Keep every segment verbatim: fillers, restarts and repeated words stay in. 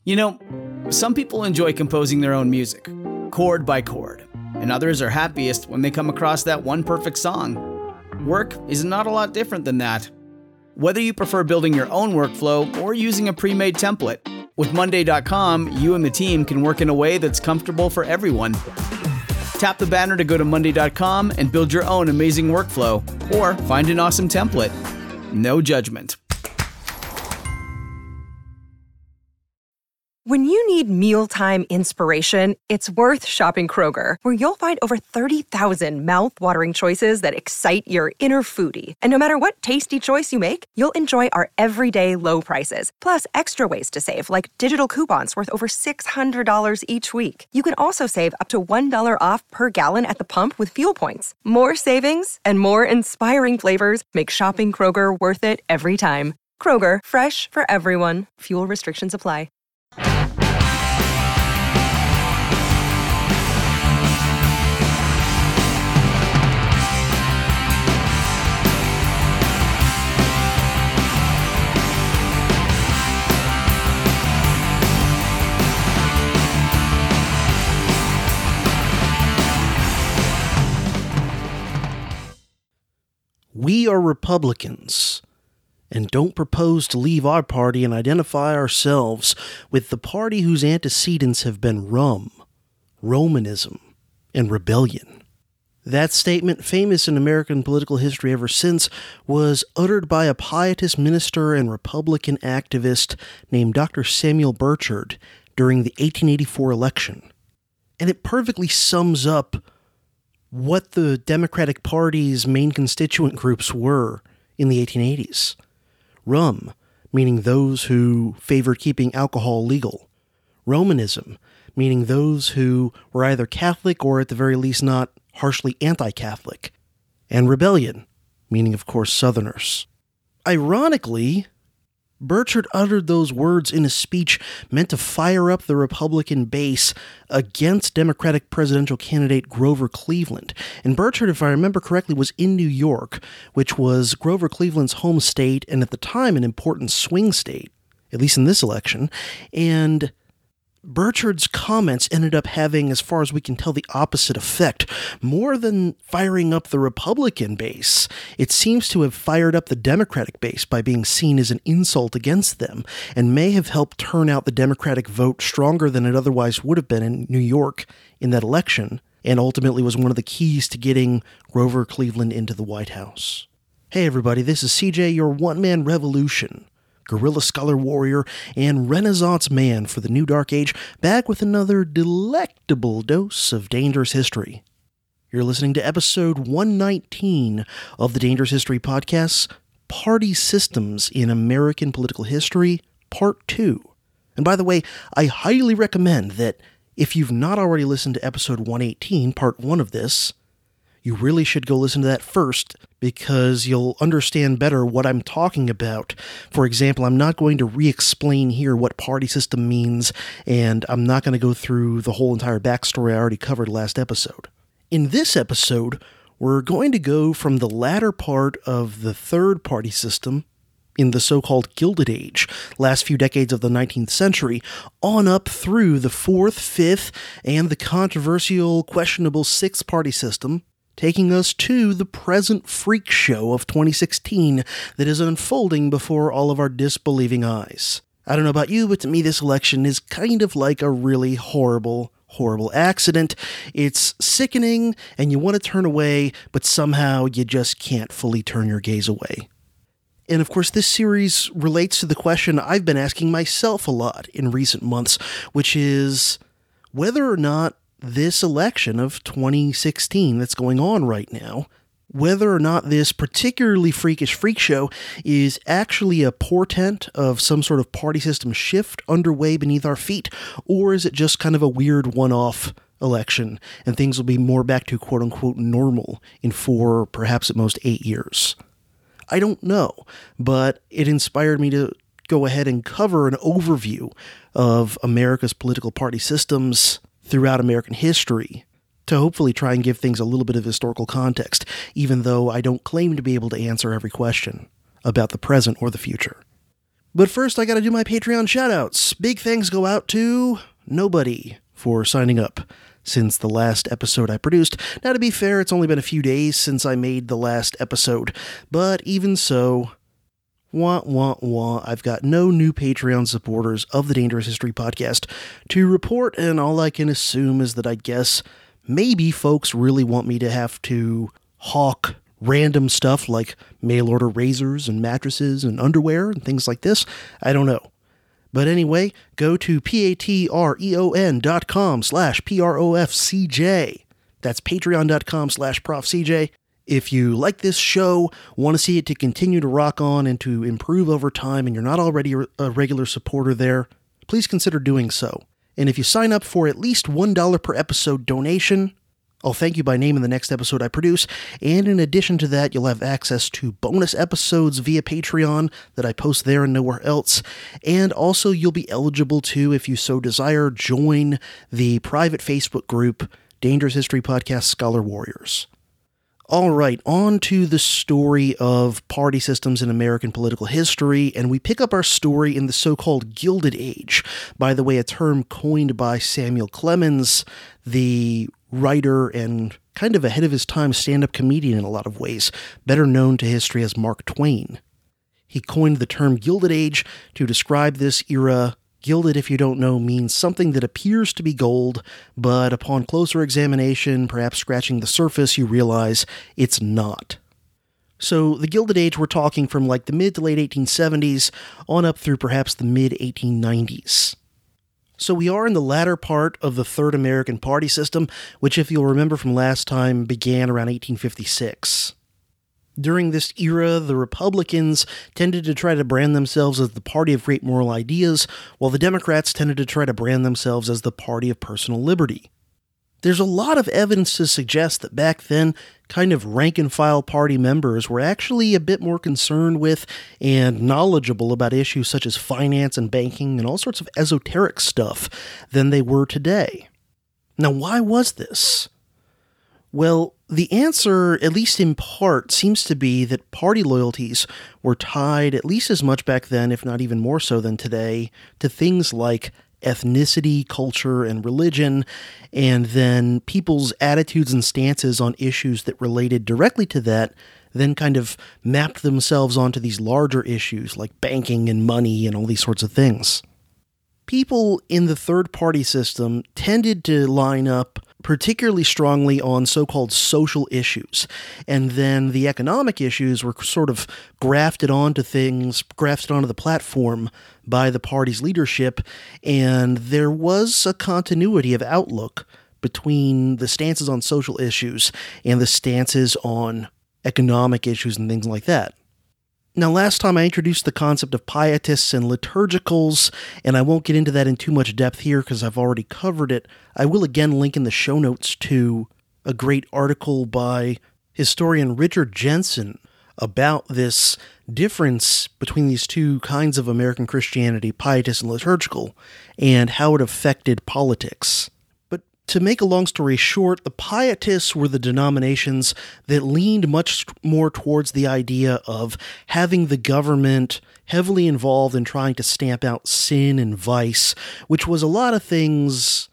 You know, some people enjoy composing their own music, chord by chord, and others are happiest when they come across that one perfect song. Work is not a lot different than that. Whether you prefer building your own workflow or using a pre-made template, with Monday dot com, you and the team can work in a way that's comfortable for everyone. Tap the banner to go to Monday dot com and build your own amazing workflow, or find an awesome template. No judgment. When you need mealtime inspiration, it's worth shopping Kroger, where you'll find over thirty thousand mouth-watering choices that excite your inner foodie. And no matter what tasty choice you make, you'll enjoy our everyday low prices, plus extra ways to save, like digital coupons worth over six hundred dollars each week. You can also save up to one dollar off per gallon at the pump with fuel points. More savings and more inspiring flavors make shopping Kroger worth it every time. Kroger, fresh for everyone. Fuel restrictions apply. We are Republicans and don't propose to leave our party and identify ourselves with the party whose antecedents have been rum, Romanism, and rebellion. That statement, famous in American political history ever since, was uttered by a pietist minister and Republican activist named Doctor Samuel Burchard during the eighteen eighty-four election. And it perfectly sums up what the Democratic Party's main constituent groups were in the eighteen eighties. Rum, meaning those who favored keeping alcohol legal. Romanism, meaning those who were either Catholic or at the very least not harshly anti-Catholic. And rebellion, meaning of course Southerners. Ironically, Burchard uttered those words in a speech meant to fire up the Republican base against Democratic presidential candidate Grover Cleveland. And Burchard, if I remember correctly, was in New York, which was Grover Cleveland's home state and at the time an important swing state, at least in this election. And Burchard's comments ended up having, as far as we can tell, the opposite effect. More than firing up the Republican base, it seems to have fired up the Democratic base by being seen as an insult against them, and may have helped turn out the Democratic vote stronger than it otherwise would have been in New York in that election, and ultimately was one of the keys to getting Grover Cleveland into the White House. Hey everybody, this is C J, your one-man revolution. Guerrilla Scholar Warrior, and Renaissance Man for the New Dark Age, back with another delectable dose of Dangerous History. You're listening to episode one nineteen of the Dangerous History Podcast, Party Systems in American Political History, Part two. And by the way, I highly recommend that if you've not already listened to episode one eighteen, Part one of this, you really should go listen to that first, because you'll understand better what I'm talking about. For example, I'm not going to re-explain here what party system means, and I'm not going to go through the whole entire backstory I already covered last episode. In this episode, we're going to go from the latter part of the third party system, in the so-called Gilded Age, last few decades of the nineteenth century, on up through the fourth, fifth, and the controversial, questionable sixth party system, taking us to the present freak show of twenty sixteen that is unfolding before all of our disbelieving eyes. I don't know about you, but to me this election is kind of like a really horrible, horrible accident. It's sickening, and you want to turn away, but somehow you just can't fully turn your gaze away. And of course, this series relates to the question I've been asking myself a lot in recent months, which is whether or not this election of twenty sixteen that's going on right now, whether or not this particularly freakish freak show is actually a portent of some sort of party system shift underway beneath our feet, or is it just kind of a weird one-off election and things will be more back to quote-unquote normal in four, perhaps at most eight years. I don't know, but it inspired me to go ahead and cover an overview of America's political party systems throughout American history, to hopefully try and give things a little bit of historical context, even though I don't claim to be able to answer every question about the present or the future. But first, I gotta do my Patreon shoutouts. Big thanks go out to nobody for signing up since the last episode I produced. Now, to be fair, it's only been a few days since I made the last episode, but even so, wah, wah, wah, I've got no new Patreon supporters of the Dangerous History Podcast to report, and all I can assume is that I guess maybe folks really want me to have to hawk random stuff like mail-order razors and mattresses and underwear and things like this. I don't know. But anyway, go to patreon dot com slash P R O F C J. That's patreon dot com slash Prof C J. If you like this show, want to see it to continue to rock on and to improve over time, and you're not already a regular supporter there, please consider doing so. And if you sign up for at least one dollar per episode donation, I'll thank you by name in the next episode I produce, and in addition to that, you'll have access to bonus episodes via Patreon that I post there and nowhere else, and also you'll be eligible to, if you so desire, join the private Facebook group, Dangerous History Podcast Scholar Warriors. All right, on to the story of party systems in American political history, and we pick up our story in the so-called Gilded Age. By the way, a term coined by Samuel Clemens, the writer and kind of ahead of his time stand-up comedian in a lot of ways, better known to history as Mark Twain. He coined the term Gilded Age to describe this era. Gilded, if you don't know, means something that appears to be gold, but upon closer examination, perhaps scratching the surface, you realize it's not. So the Gilded Age, we're talking from like the mid to late eighteen seventies on up through perhaps the mid eighteen nineties. So we are in the latter part of the Third American Party System, which, if you'll remember from last time, began around eighteen fifty-six. During this era, the Republicans tended to try to brand themselves as the party of great moral ideas, while the Democrats tended to try to brand themselves as the party of personal liberty. There's a lot of evidence to suggest that back then, kind of rank-and-file party members were actually a bit more concerned with and knowledgeable about issues such as finance and banking and all sorts of esoteric stuff than they were today. Now, why was this? Well, the answer, at least in part, seems to be that party loyalties were tied, at least as much back then, if not even more so than today, to things like ethnicity, culture, and religion, and then people's attitudes and stances on issues that related directly to that then kind of mapped themselves onto these larger issues like banking and money and all these sorts of things. People in the third party system tended to line up particularly strongly on so-called social issues, and then the economic issues were sort of grafted onto things, grafted onto the platform by the party's leadership, and there was a continuity of outlook between the stances on social issues and the stances on economic issues and things like that. Now, last time I introduced the concept of pietists and liturgicals, and I won't get into that in too much depth here because I've already covered it. I will again link in the show notes to a great article by historian Richard Jensen about this difference between these two kinds of American Christianity, pietist and liturgical, and how it affected politics. To make a long story short, the pietists were the denominations that leaned much more towards the idea of having the government heavily involved in trying to stamp out sin and vice, which was a lot of things,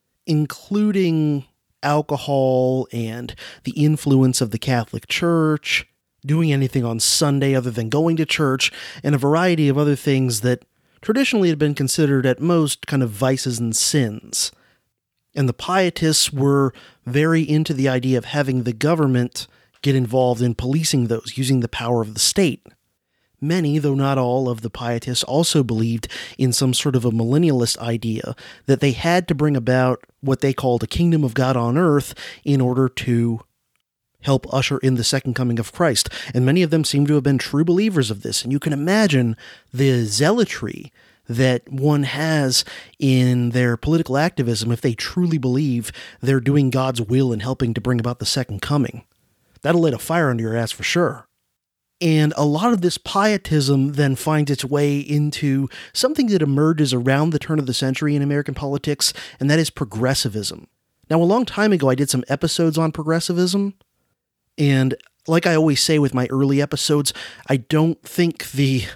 including alcohol and the influence of the Catholic Church, doing anything on Sunday other than going to church, and a variety of other things that traditionally had been considered at most kind of vices and sins. And the pietists were very into the idea of having the government get involved in policing those, using the power of the state. Many, though not all, of the pietists also believed in some sort of a millennialist idea that they had to bring about what they called a kingdom of God on earth in order to help usher in the second coming of Christ. And many of them seem to have been true believers of this. And you can imagine the zealotry that one has in their political activism if they truly believe they're doing God's will and helping to bring about the second coming. That'll light a fire under your ass for sure. And a lot of this pietism then finds its way into something that emerges around the turn of the century in American politics, and that is progressivism. Now, a long time ago, I did some episodes on progressivism, and like I always say with my early episodes, I don't think the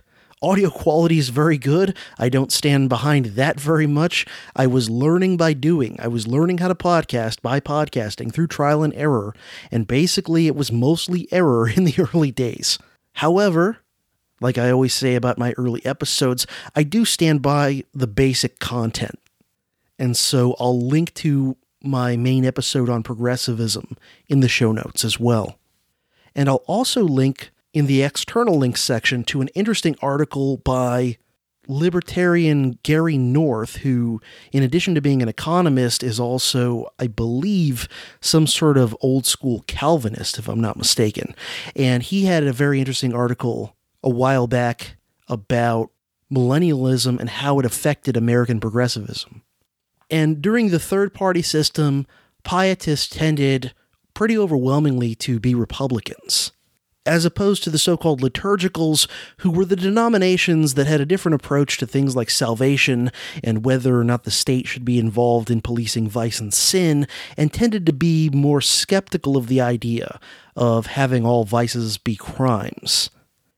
audio quality is very good. I don't stand behind that very much. I was learning by doing. I was learning how to podcast by podcasting through trial and error, and basically it was mostly error in the early days. However, like I always say about my early episodes, I do stand by the basic content. And so I'll link to my main episode on progressivism in the show notes as well. And I'll also link in the external links section to an interesting article by libertarian Gary North, who, in addition to being an economist, is also, I believe, some sort of old school Calvinist, if I'm not mistaken. And he had a very interesting article a while back about millennialism and how it affected American progressivism. And during the third-party system, pietists tended pretty overwhelmingly to be Republicans, as opposed to the so-called liturgicals, who were the denominations that had a different approach to things like salvation and whether or not the state should be involved in policing vice and sin, and tended to be more skeptical of the idea of having all vices be crimes.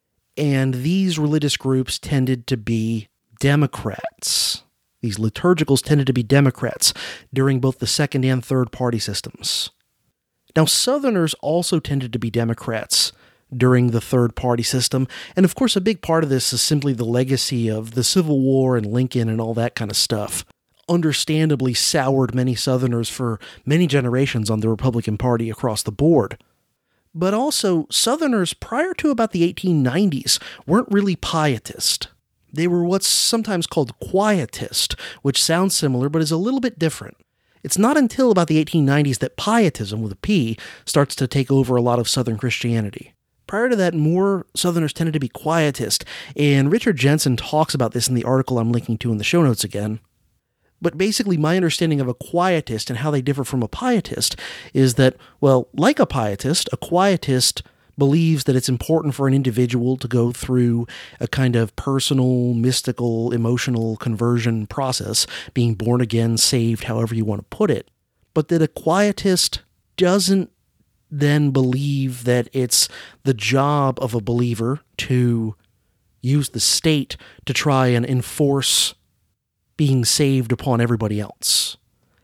And these religious groups tended to be Democrats. These liturgicals tended to be Democrats during both the second and third party systems. Now, Southerners also tended to be Democrats during the third party system, and of course a big part of this is simply the legacy of the Civil War and Lincoln and all that kind of stuff. Understandably soured many Southerners for many generations on the Republican Party across the board. But also, Southerners prior to about the eighteen nineties weren't really pietist. They were what's sometimes called quietist, which sounds similar but is a little bit different. It's not until about the eighteen nineties that pietism, with a P, starts to take over a lot of Southern Christianity. Prior to that, more Southerners tended to be quietist, and Richard Jensen talks about this in the article I'm linking to in the show notes again. But basically, my understanding of a quietist and how they differ from a pietist is that, well, like a pietist, a quietist believes that it's important for an individual to go through a kind of personal, mystical, emotional conversion process, being born again, saved, however you want to put it. But that a quietist doesn't then believe that it's the job of a believer to use the state to try and enforce being saved upon everybody else.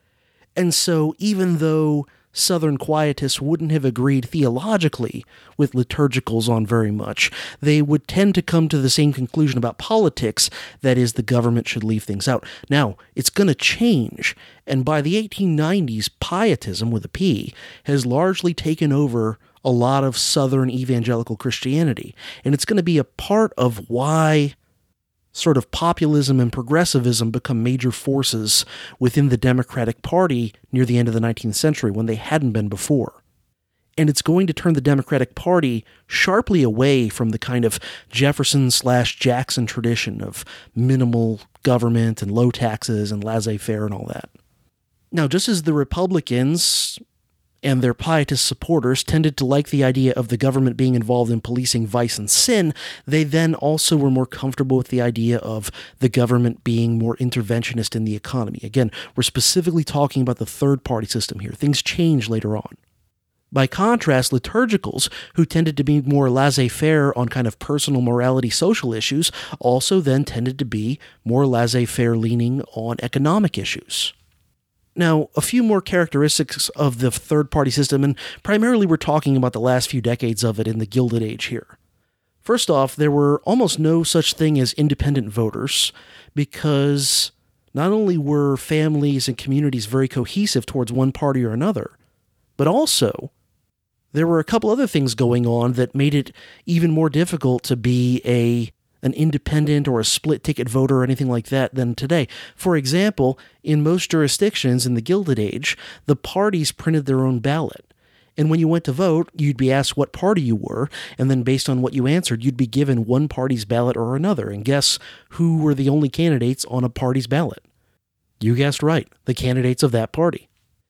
And so even though Southern quietists wouldn't have agreed theologically with liturgicals on very much, they would tend to come to the same conclusion about politics, that is, the government should leave things out. Now, it's going to change, and by the eighteen nineties, pietism, with a P, has largely taken over a lot of Southern evangelical Christianity, and it's going to be a part of why sort of populism and progressivism become major forces within the Democratic Party near the end of the nineteenth century when they hadn't been before. And it's going to turn the Democratic Party sharply away from the kind of Jefferson slash Jackson tradition of minimal government and low taxes and laissez-faire and all that. Now, just as the Republicans and their pietist supporters tended to like the idea of the government being involved in policing vice and sin, they then also were more comfortable with the idea of the government being more interventionist in the economy. Again, we're specifically talking about the third-party system here. Things change later on. By contrast, liturgicals, who tended to be more laissez-faire on kind of personal morality social issues, also then tended to be more laissez-faire leaning on economic issues. Now, a few more characteristics of the third-party system, and primarily we're talking about the last few decades of it in the Gilded Age here. First off, there were almost no such thing as independent voters, because not only were families and communities very cohesive towards one party or another, but also there were a couple other things going on that made it even more difficult to be a an independent or a split-ticket voter or anything like that than today. For example, in most jurisdictions in the Gilded Age, the parties printed their own ballot. And when you went to vote, you'd be asked what party you were, and then based on what you answered, you'd be given one party's ballot or another. And guess who were the only candidates on a party's ballot? You guessed right, the candidates of that party.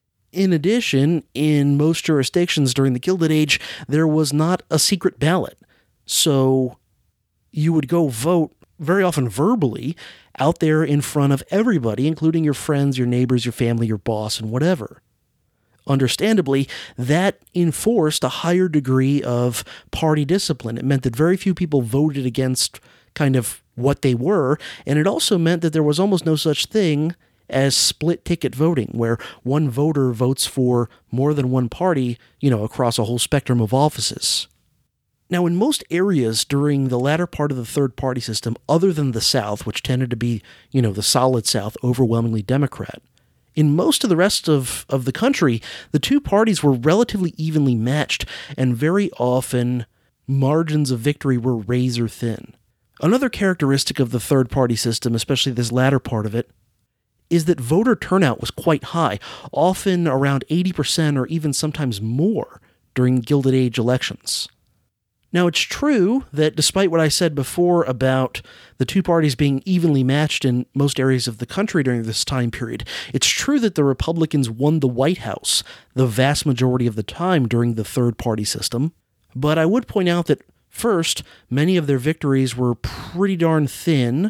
In addition, in most jurisdictions during the Gilded Age, there was not a secret ballot. So you would go vote, very often verbally, out there in front of everybody, including your friends, your neighbors, your family, your boss, and whatever. Understandably, that enforced a higher degree of party discipline. It meant that very few people voted against kind of what they were, and it also meant that there was almost no such thing as split-ticket voting, where one voter votes for more than one party, you know, across a whole spectrum of offices. Now, in most areas during the latter part of the third-party system, other than the South, which tended to be, you know, the solid South, overwhelmingly Democrat, in most of the rest of, of the country, the two parties were relatively evenly matched, and very often margins of victory were razor thin. Another characteristic of the third-party system, especially this latter part of it, is that voter turnout was quite high, often around eighty percent or even sometimes more during Gilded Age elections. Now, it's true that despite what I said before about the two parties being evenly matched in most areas of the country during this time period, it's true that the Republicans won the White House the vast majority of the time during the third-party system. But I would point out that, first, many of their victories were pretty darn thin,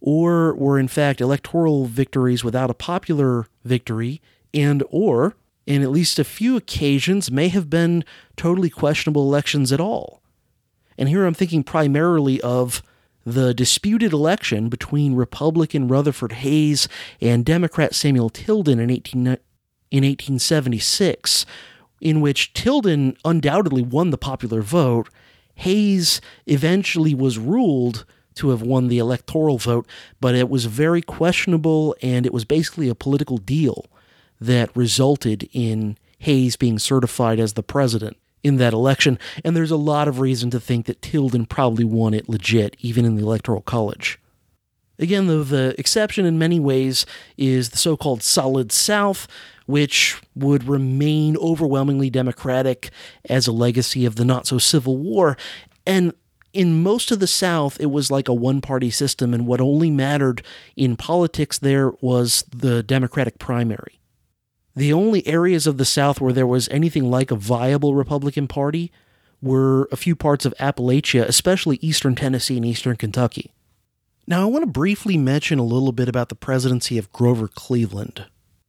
or were in fact electoral victories without a popular victory, and or, in at least a few occasions, may have been totally questionable elections at all. And here I'm thinking primarily of the disputed election between Republican Rutherford Hayes and Democrat Samuel Tilden in eighteen seventy-six, in which Tilden undoubtedly won the popular vote. Hayes eventually was ruled to have won the electoral vote, but it was very questionable, and it was basically a political deal that resulted in Hayes being certified as the president in that election, and there's a lot of reason to think that Tilden probably won it legit, even in the Electoral College. Again, though, the exception in many ways is the so-called Solid South, which would remain overwhelmingly Democratic as a legacy of the not-so-Civil War, and in most of the South, it was like a one-party system, and what only mattered in politics there was the Democratic primary. The only areas of the South where there was anything like a viable Republican Party were a few parts of Appalachia, especially eastern Tennessee and eastern Kentucky. Now, I want to briefly mention a little bit about the presidency of Grover Cleveland.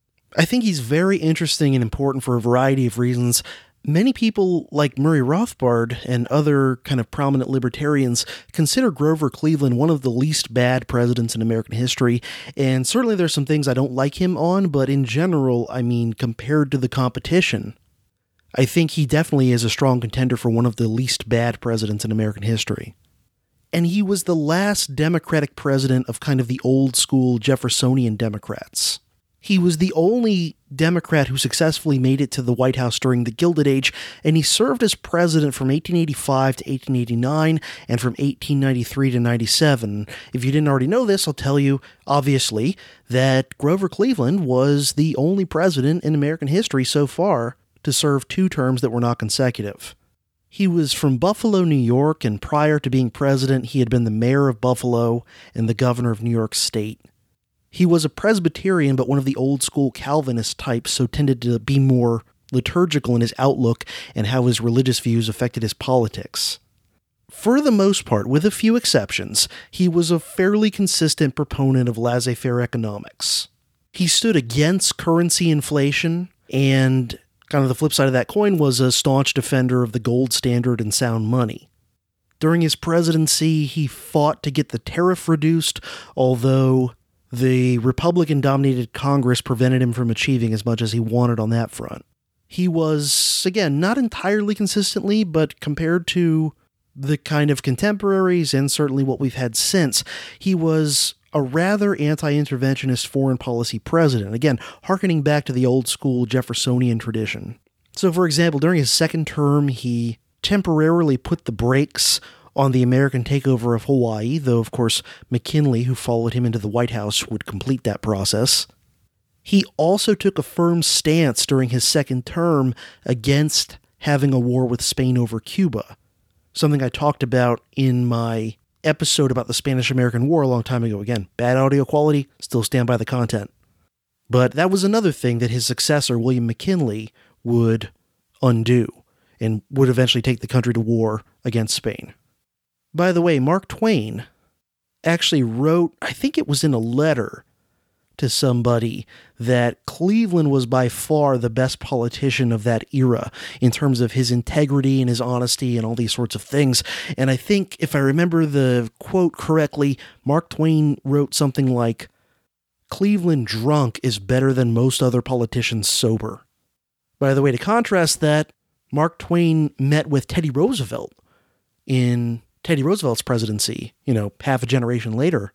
I think he's very interesting and important for a variety of reasons. Many people, like Murray Rothbard and other kind of prominent libertarians, consider Grover Cleveland one of the least bad presidents in American history, and certainly there's some things I don't like him on, but in general, I mean, compared to the competition, I think he definitely is a strong contender for one of the least bad presidents in American history. And he was the last Democratic president of kind of the old-school Jeffersonian Democrats. He was the only Democrat who successfully made it to the White House during the Gilded Age, and he served as president from eighteen eighty-five to eighteen eighty-nine and from eighteen ninety-three to ninety-seven. If you didn't already know this, I'll tell you, obviously, that Grover Cleveland was the only president in American history so far to serve two terms that were not consecutive. He was from Buffalo, New York, and prior to being president, he had been the mayor of Buffalo and the governor of New York State. He was a Presbyterian, but one of the old-school Calvinist types, so tended to be more liturgical in his outlook and how his religious views affected his politics. For the most part, with a few exceptions, he was a fairly consistent proponent of laissez-faire economics. He stood against currency inflation, and kind of the flip side of that coin was a staunch defender of the gold standard and sound money. During his presidency, he fought to get the tariff reduced, although the Republican-dominated Congress prevented him from achieving as much as he wanted on that front. He was, again, not entirely consistently, but compared to the kind of contemporaries and certainly what we've had since, he was a rather anti-interventionist foreign policy president, again, hearkening back to the old-school Jeffersonian tradition. So, for example, during his second term, he temporarily put the brakes on the American takeover of Hawaii, though, of course, McKinley, who followed him into the White House, would complete that process. He also took a firm stance during his second term against having a war with Spain over Cuba, something I talked about in my episode about the Spanish-American War a long time ago. Again, bad audio quality, still stand by the content. But that was another thing that his successor, William McKinley, would undo, and would eventually take the country to war against Spain. By the way, Mark Twain actually wrote, I think it was in a letter to somebody that Cleveland was by far the best politician of that era in terms of his integrity and his honesty and all these sorts of things. And I think, if I remember the quote correctly, Mark Twain wrote something like, "Cleveland drunk is better than most other politicians sober." By the way, to contrast that, Mark Twain met with Teddy Roosevelt in Teddy Roosevelt's presidency, you know, half a generation later.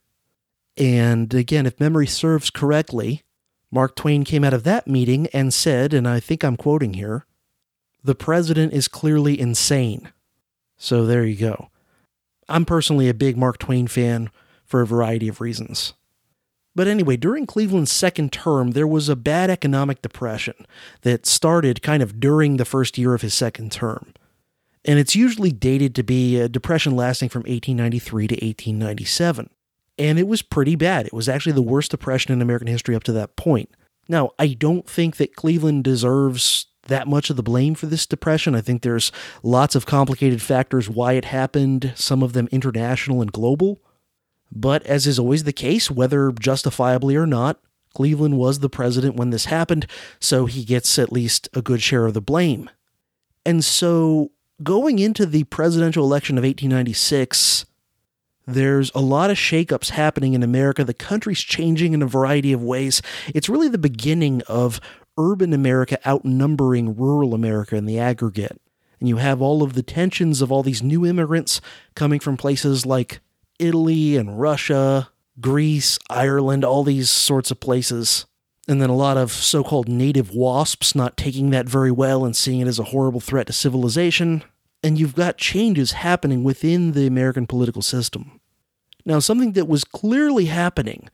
And again, if memory serves correctly, Mark Twain came out of that meeting and said, and I think I'm quoting here, "The president is clearly insane." So there you go. I'm personally a big Mark Twain fan for a variety of reasons. But anyway, during Cleveland's second term, there was a bad economic depression that started kind of during the first year of his second term. And it's usually dated to be a depression lasting from eighteen ninety-three to eighteen ninety-seven. And it was pretty bad. It was actually the worst depression in American history up to that point. Now, I don't think that Cleveland deserves that much of the blame for this depression. I think there's lots of complicated factors why it happened, some of them international and global. But as is always the case, whether justifiably or not, Cleveland was the president when this happened, so he gets at least a good share of the blame. And so, going into the presidential election of eighteen ninety-six, there's a lot of shakeups happening in America. The country's changing in a variety of ways. It's really the beginning of urban America outnumbering rural America in the aggregate. And you have all of the tensions of all these new immigrants coming from places like Italy and Russia, Greece, Ireland, all these sorts of places. And then a lot of so-called native wasps not taking that very well and seeing it as a horrible threat to civilization. And you've got changes happening within the American political system. Now, something that was clearly happening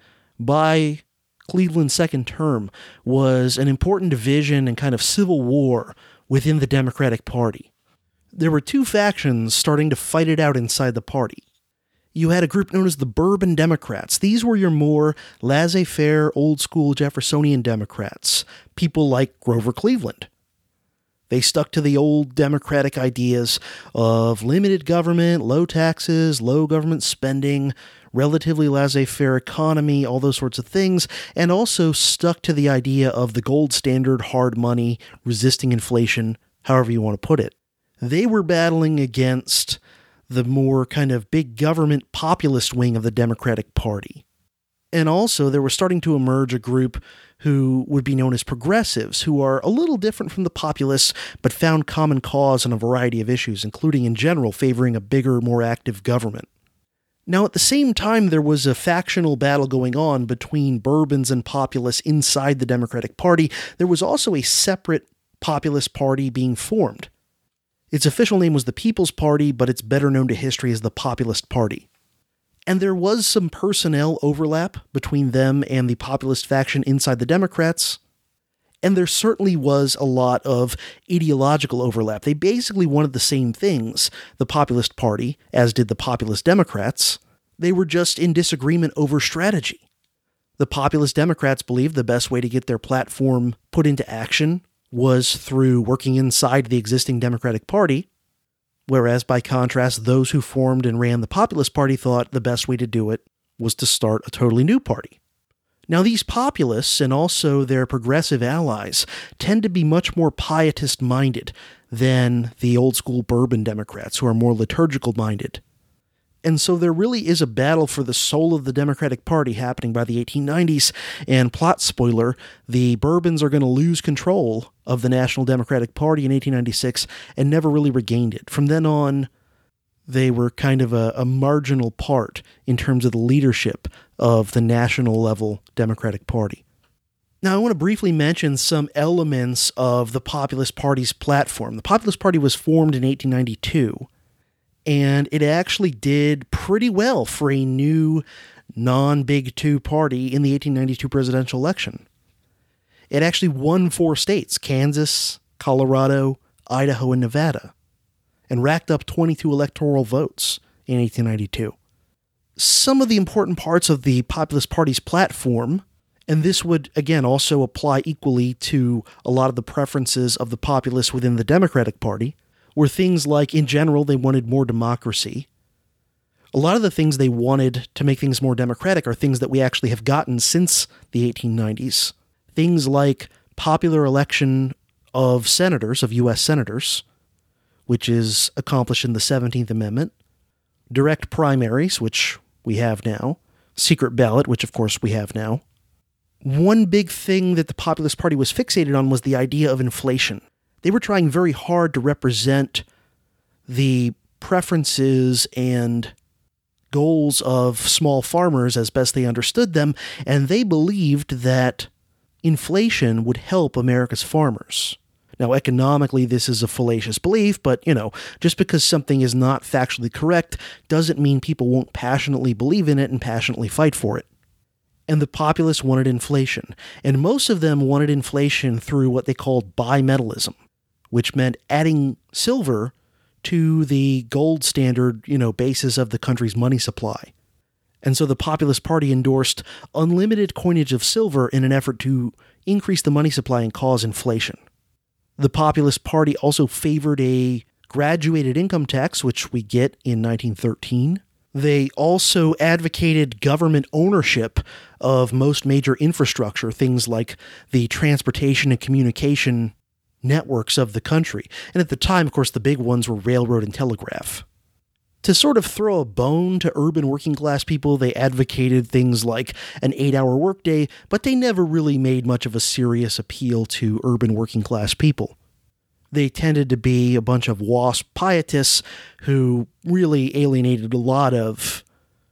by Cleveland's second term was an important division and kind of civil war within the Democratic Party. There were two factions starting to fight it out inside the party. You had a group known as the Bourbon Democrats. These were your more laissez-faire, old-school Jeffersonian Democrats, people like Grover Cleveland. They stuck to the old Democratic ideas of limited government, low taxes, low government spending, relatively laissez-faire economy, all those sorts of things, and also stuck to the idea of the gold standard, hard money, resisting inflation, however you want to put it. They were battling against the more kind of big government populist wing of the Democratic Party. And also, there was starting to emerge a group who would be known as progressives, who are a little different from the populists, but found common cause on a variety of issues, including in general favoring a bigger, more active government. Now, at the same time, there was a factional battle going on between Bourbons and populists inside the Democratic Party. There was also a separate populist party being formed. Its official name was the People's Party, but it's better known to history as the Populist Party. And there was some personnel overlap between them and the populist faction inside the Democrats, and there certainly was a lot of ideological overlap. They basically wanted the same things, the Populist Party, as did the Populist Democrats. They were just in disagreement over strategy. The Populist Democrats believed the best way to get their platform put into action was through working inside the existing Democratic Party, whereas by contrast, those who formed and ran the Populist Party thought the best way to do it was to start a totally new party. Now, these populists and also their progressive allies tend to be much more pietist-minded than the old-school Bourbon Democrats, who are more liturgical-minded. And so there really is a battle for the soul of the Democratic Party happening by the eighteen nineties, and plot spoiler, the Bourbons are going to lose control of the National Democratic Party in eighteen ninety-six and never really regained it. From then on, they were kind of a, a marginal part in terms of the leadership of the national level Democratic Party. Now, I want to briefly mention some elements of the Populist Party's platform. The Populist Party was formed in eighteen ninety-two, and it actually did pretty well for a new non-Big Two party in the eighteen ninety-two presidential election. It actually won four states, Kansas, Colorado, Idaho, and Nevada, and racked up twenty-two electoral votes in eighteen ninety-two. Some of the important parts of the Populist Party's platform, and this would, again, also apply equally to a lot of the preferences of the populists within the Democratic Party, were things like, in general, they wanted more democracy. A lot of the things they wanted to make things more democratic are things that we actually have gotten since the eighteen nineties. Things like popular election of senators, of U S senators, which is accomplished in the seventeenth Amendment, direct primaries, which we have now, secret ballot, which of course we have now. One big thing that the Populist Party was fixated on was the idea of inflation. They were trying very hard to represent the preferences and goals of small farmers as best they understood them, and they believed that inflation would help America's farmers. Now, economically, this is a fallacious belief, but, you know, just because something is not factually correct doesn't mean people won't passionately believe in it and passionately fight for it. And the populists wanted inflation, and most of them wanted inflation through what they called bimetallism, which meant adding silver to the gold standard, you know, basis of the country's money supply. And so the Populist Party endorsed unlimited coinage of silver in an effort to increase the money supply and cause inflation. The Populist Party also favored a graduated income tax, which we get in nineteen thirteen. They also advocated government ownership of most major infrastructure, things like the transportation and communication networks of the country. And at the time, of course, the big ones were railroad and telegraph. To sort of throw a bone to urban working class people, they advocated things like an eight-hour workday, but they never really made much of a serious appeal to urban working class people. They tended to be a bunch of WASP pietists who really alienated a lot of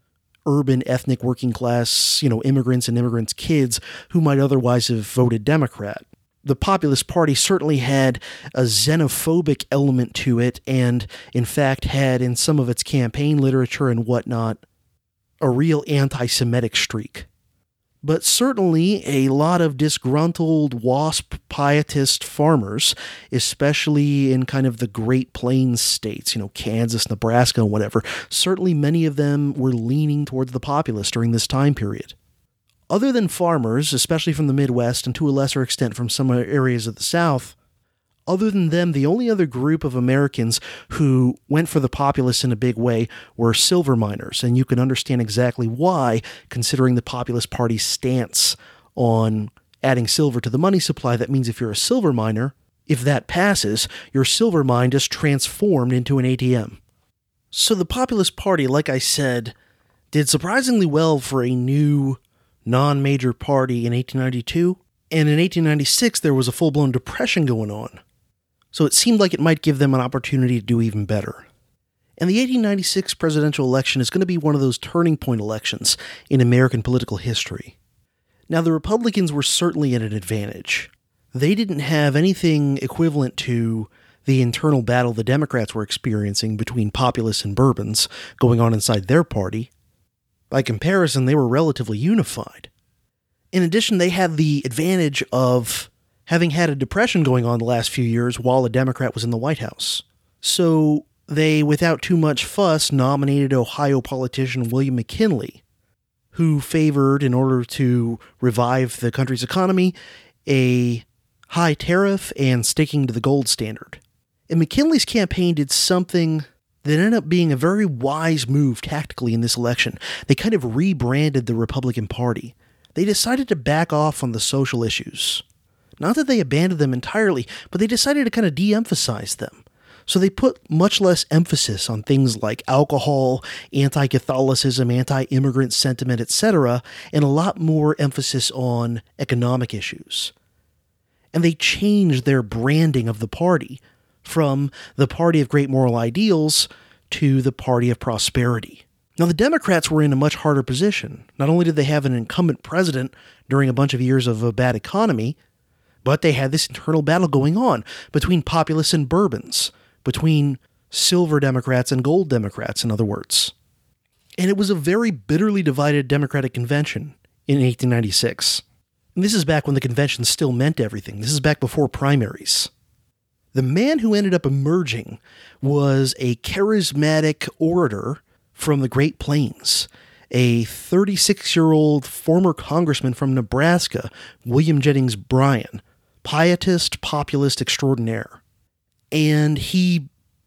urban ethnic working class, you know, immigrants and immigrants' kids who might otherwise have voted Democrat. The Populist Party certainly had a xenophobic element to it, and in fact had in some of its campaign literature and whatnot, a real anti-Semitic streak. But certainly a lot of disgruntled WASP pietist farmers, especially in kind of the Great Plains states, you know, Kansas, Nebraska, and whatever, certainly many of them were leaning towards the populists during this time period. Other than farmers, especially from the Midwest and to a lesser extent from some areas of the South, other than them, the only other group of Americans who went for the populists in a big way were silver miners, and you can understand exactly why, considering the Populist Party's stance on adding silver to the money supply. That means if you're a silver miner, if that passes, your silver mine is transformed into an A T M. So the Populist Party, like I said, did surprisingly well for a new non-major party in eighteen ninety-two, and in eighteen ninety-six there was a full-blown depression going on. So it seemed like it might give them an opportunity to do even better. And the eighteen ninety-six presidential election is going to be one of those turning point elections in American political history. Now, the Republicans were certainly at an advantage. They didn't have anything equivalent to the internal battle the Democrats were experiencing between populists and Bourbons going on inside their party. By comparison, they were relatively unified. In addition, they had the advantage of having had a depression going on the last few years while a Democrat was in the White House. So they, without too much fuss, nominated Ohio politician William McKinley, who favored, in order to revive the country's economy, a high tariff and sticking to the gold standard. And McKinley's campaign did something that ended up being a very wise move tactically in this election. They kind of rebranded the Republican Party. They decided to back off on the social issues. Not that they abandoned them entirely, but they decided to kind of de-emphasize them. So they put much less emphasis on things like alcohol, anti-Catholicism, anti-immigrant sentiment, et cetera, and a lot more emphasis on economic issues. And they changed their branding of the party from the party of great moral ideals to the party of prosperity. Now, the Democrats were in a much harder position. Not only did they have an incumbent president during a bunch of years of a bad economy, but they had this internal battle going on between populists and Bourbons, between silver Democrats and gold Democrats, in other words. And it was a very bitterly divided Democratic convention in eighteen ninety-six. And this is back when the convention still meant everything. This is back before primaries. The man who ended up emerging was a charismatic orator from the Great Plains, a thirty-six-year-old former congressman from Nebraska, William Jennings Bryan, pietist, populist extraordinaire. And he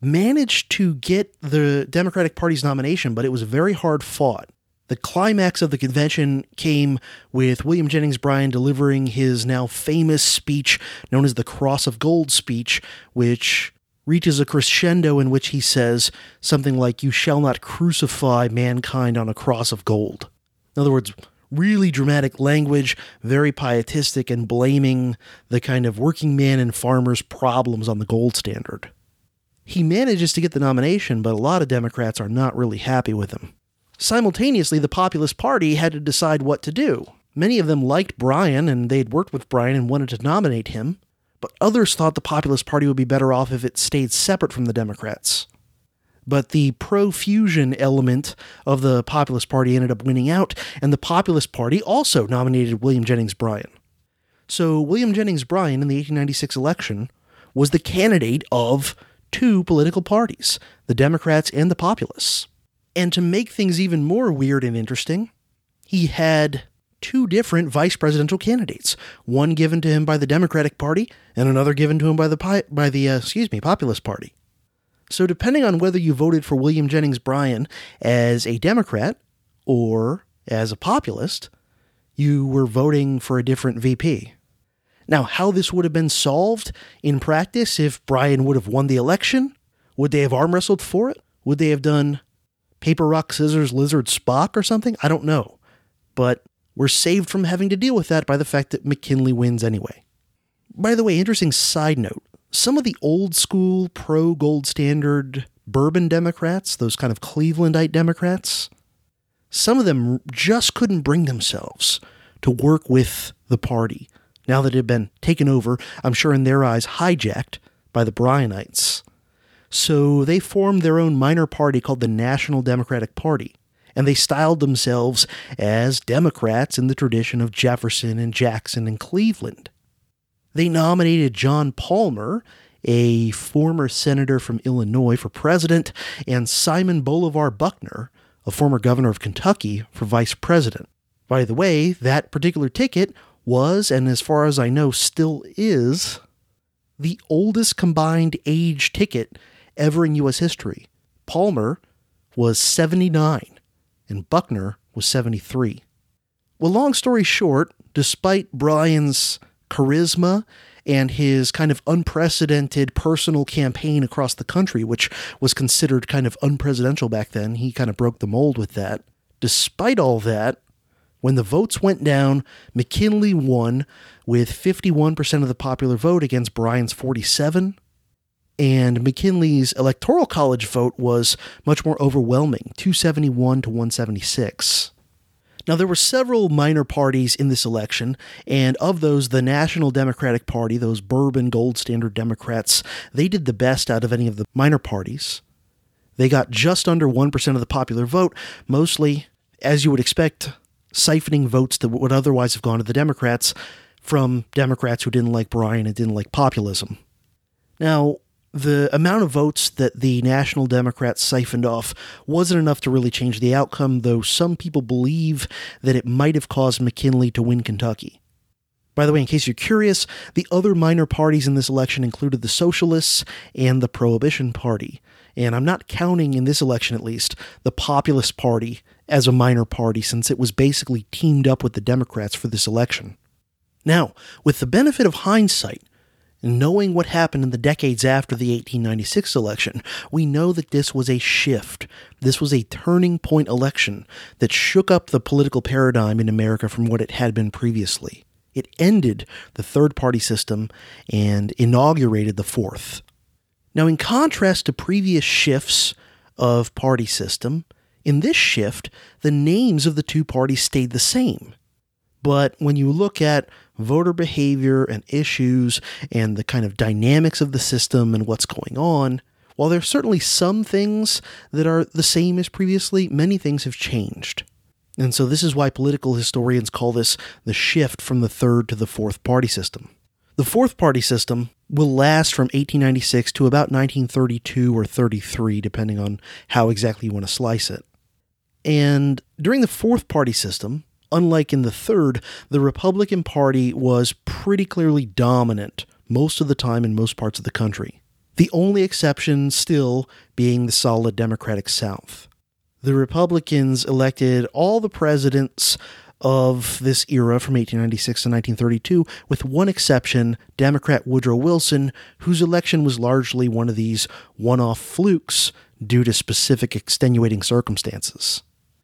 managed to get the Democratic Party's nomination, but it was very hard fought. The climax of the convention came with William Jennings Bryan delivering his now famous speech known as the Cross of Gold speech, which reaches a crescendo in which he says something like, "You shall not crucify mankind on a cross of gold." In other words, really dramatic language, very pietistic, and blaming the kind of working man and farmers' problems on the gold standard. He manages to get the nomination, but a lot of Democrats are not really happy with him. Simultaneously, the Populist Party had to decide what to do. Many of them liked Bryan, and they'd worked with Bryan and wanted to nominate him, but others thought the Populist Party would be better off if it stayed separate from the Democrats. But the pro-fusion element of the Populist Party ended up winning out, and the Populist Party also nominated William Jennings Bryan. So William Jennings Bryan in the eighteen ninety-six election was the candidate of two political parties, the Democrats and the Populists. And to make things even more weird and interesting, he had two different vice presidential candidates, one given to him by the Democratic Party and another given to him by the by the uh, excuse me, Populist Party. So depending on whether you voted for William Jennings Bryan as a Democrat or as a populist, you were voting for a different V P. Now, how this would have been solved in practice if Bryan would have won the election? Would they have arm wrestled for it? Would they have done paper, rock, scissors, lizard, Spock or something? I don't know. But we're saved from having to deal with that by the fact that McKinley wins anyway. By the way, interesting side note, some of the old school pro-gold standard bourbon Democrats, those kind of Clevelandite Democrats, some of them just couldn't bring themselves to work with the party now that it had been taken over, I'm sure in their eyes hijacked by the Bryanites. So they formed their own minor party called the National Democratic Party, and they styled themselves as Democrats in the tradition of Jefferson and Jackson and Cleveland. They nominated John Palmer, a former senator from Illinois, for president, and Simon Bolivar Buckner, a former governor of Kentucky, for vice president. By the way, that particular ticket was, and as far as I know still is, the oldest combined age ticket ever in U S history. Palmer was seventy-nine, and Buckner was seventy-three. Well, long story short, despite Bryan's charisma and his kind of unprecedented personal campaign across the country, which was considered kind of unpresidential back then, he kind of broke the mold with that. Despite all that, when the votes went down, McKinley won with fifty-one percent of the popular vote against Bryan's forty-seven. And McKinley's Electoral College vote was much more overwhelming, two seventy-one to one seventy-six. Now, there were several minor parties in this election, and of those, the National Democratic Party, those bourbon gold standard Democrats, they did the best out of any of the minor parties. They got just under one percent of the popular vote, mostly, as you would expect, siphoning votes that would otherwise have gone to the Democrats from Democrats who didn't like Bryan and didn't like populism. Now, the amount of votes that the National Democrats siphoned off wasn't enough to really change the outcome, though some people believe that it might have caused McKinley to win Kentucky. By the way, in case you're curious, the other minor parties in this election included the Socialists and the Prohibition Party. And I'm not counting, in this election at least, the Populist Party as a minor party, since it was basically teamed up with the Democrats for this election. Now, with the benefit of hindsight, knowing what happened in the decades after the eighteen ninety-six election, we know that this was a shift. This was a turning point election that shook up the political paradigm in America from what it had been previously. It ended the third-party system and inaugurated the fourth. Now, in contrast to previous shifts of party system, in this shift, the names of the two parties stayed the same. But when you look at voter behavior and issues and the kind of dynamics of the system and what's going on, while there are certainly some things that are the same as previously, many things have changed. And so this is why political historians call this the shift from the third to the fourth party system. The fourth party system will last from eighteen ninety-six to about nineteen thirty-two or thirty-three, depending on how exactly you want to slice it. And during the fourth party system, unlike in the third, the Republican Party was pretty clearly dominant most of the time in most parts of the country. The only exception still being the solid Democratic South. The Republicans elected all the presidents of this era from eighteen ninety-six to nineteen thirty-two, with one exception, Democrat Woodrow Wilson, whose election was largely one of these one-off flukes due to specific extenuating circumstances.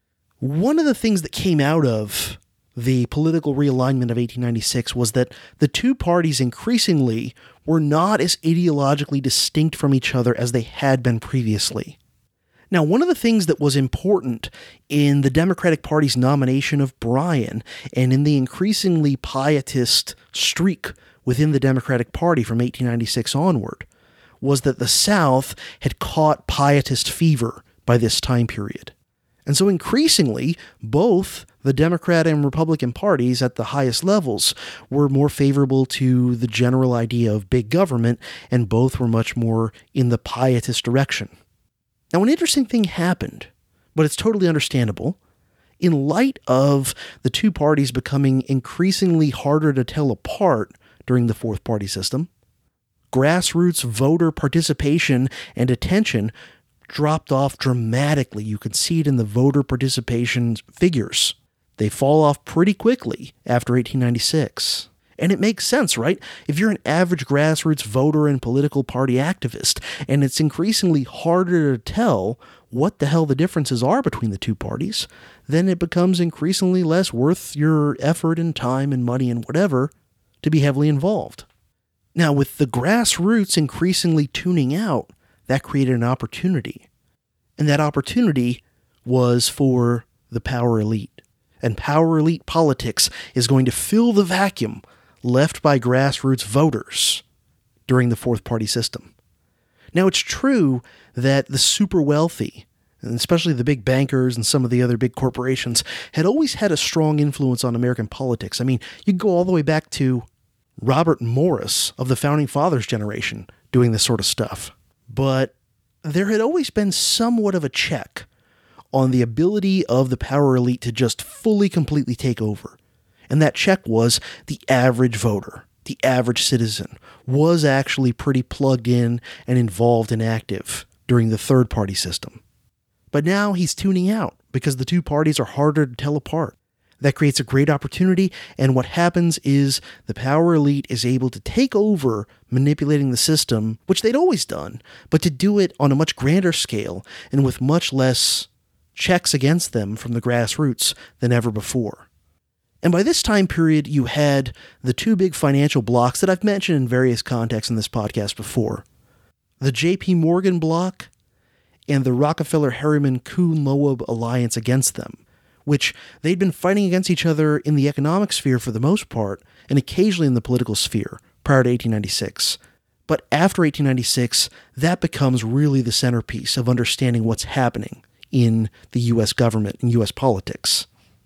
One of the things that came out of the political realignment of eighteen ninety-six was that the two parties increasingly were not as ideologically distinct from each other as they had been previously. Now, one of the things that was important in the Democratic Party's nomination of Bryan and in the increasingly pietist streak within the Democratic Party from eighteen ninety-six onward was that the South had caught pietist fever by this time period. And so increasingly, both the Democrat and Republican parties at the highest levels were more favorable to the general idea of big government, and both were much more in the pietist direction. Now, an interesting thing happened, but it's totally understandable. In light of the two parties becoming increasingly harder to tell apart during the fourth party system, grassroots voter participation and attention dropped off dramatically. You can see it in the voter participation figures. They fall off pretty quickly after eighteen ninety-six. And it makes sense, right? If you're an average grassroots voter and political party activist, and it's increasingly harder to tell what the hell the differences are between the two parties, then it becomes increasingly less worth your effort and time and money and whatever to be heavily involved. Now, with the grassroots increasingly tuning out, that created an opportunity. And that opportunity was for the power elite. And power elite politics is going to fill the vacuum left by grassroots voters during the fourth party system. Now, it's true that the super wealthy, and especially the big bankers and some of the other big corporations, had always had a strong influence on American politics. I mean, you go all the way back to Robert Morris of the Founding Fathers generation doing this sort of stuff. But there had always been somewhat of a check on the ability of the power elite to just fully, completely take over. And that check was the average voter, the average citizen, was actually pretty plugged in and involved and active during the third party system. But now he's tuning out because the two parties are harder to tell apart. That creates a great opportunity, and what happens is the power elite is able to take over manipulating the system, which they'd always done, but to do it on a much grander scale and with much less checks against them from the grassroots than ever before. And by this time period, you had the two big financial blocks that I've mentioned in various contexts in this podcast before. The J P Morgan block and the Rockefeller-Harriman-Kuhn-Loeb alliance against them, which they'd been fighting against each other in the economic sphere for the most part, and occasionally in the political sphere prior to eighteen ninety-six. But after eighteen ninety-six, that becomes really the centerpiece of understanding what's happening in the U S government and U S politics.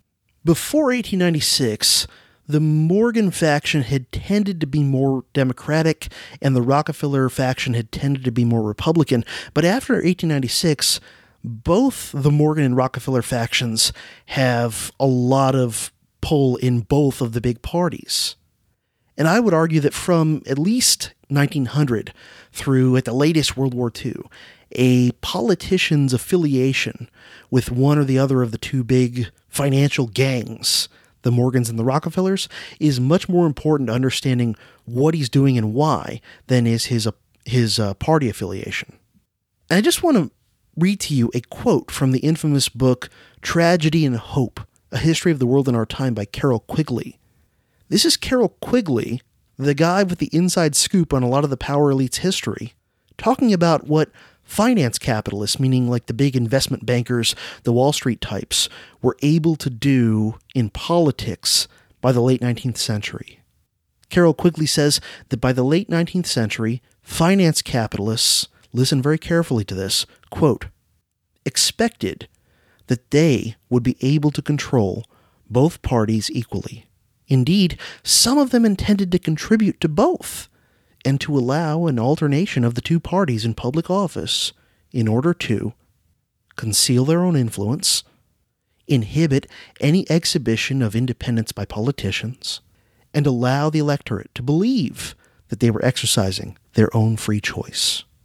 Before eighteen ninety-six, the Morgan faction had tended to be more Democratic and the Rockefeller faction had tended to be more Republican. But after eighteen ninety-six, both the Morgan and Rockefeller factions have a lot of pull in both of the big parties. And I would argue that from at least nineteen hundred through at the latest World War Two, a politician's affiliation with one or the other of the two big financial gangs, the Morgans and the Rockefellers, is much more important to understanding what he's doing and why than is his, uh, his uh, party affiliation. And I just want to read to you a quote from the infamous book Tragedy and Hope, A History of the World in Our Time by Carroll Quigley. This is Carroll Quigley, the guy with the inside scoop on a lot of the power elite's history, talking about what finance capitalists, meaning like the big investment bankers, the Wall Street types, were able to do in politics by the late nineteenth century. Carroll Quigley says that by the late nineteenth century, finance capitalists, listen very carefully to this, quote, expected that they would be able to control both parties equally. Indeed, some of them intended to contribute to both, and to allow an alternation of the two parties in public office in order to conceal their own influence, inhibit any exhibition of independence by politicians, and allow the electorate to believe that they were exercising their own free choice.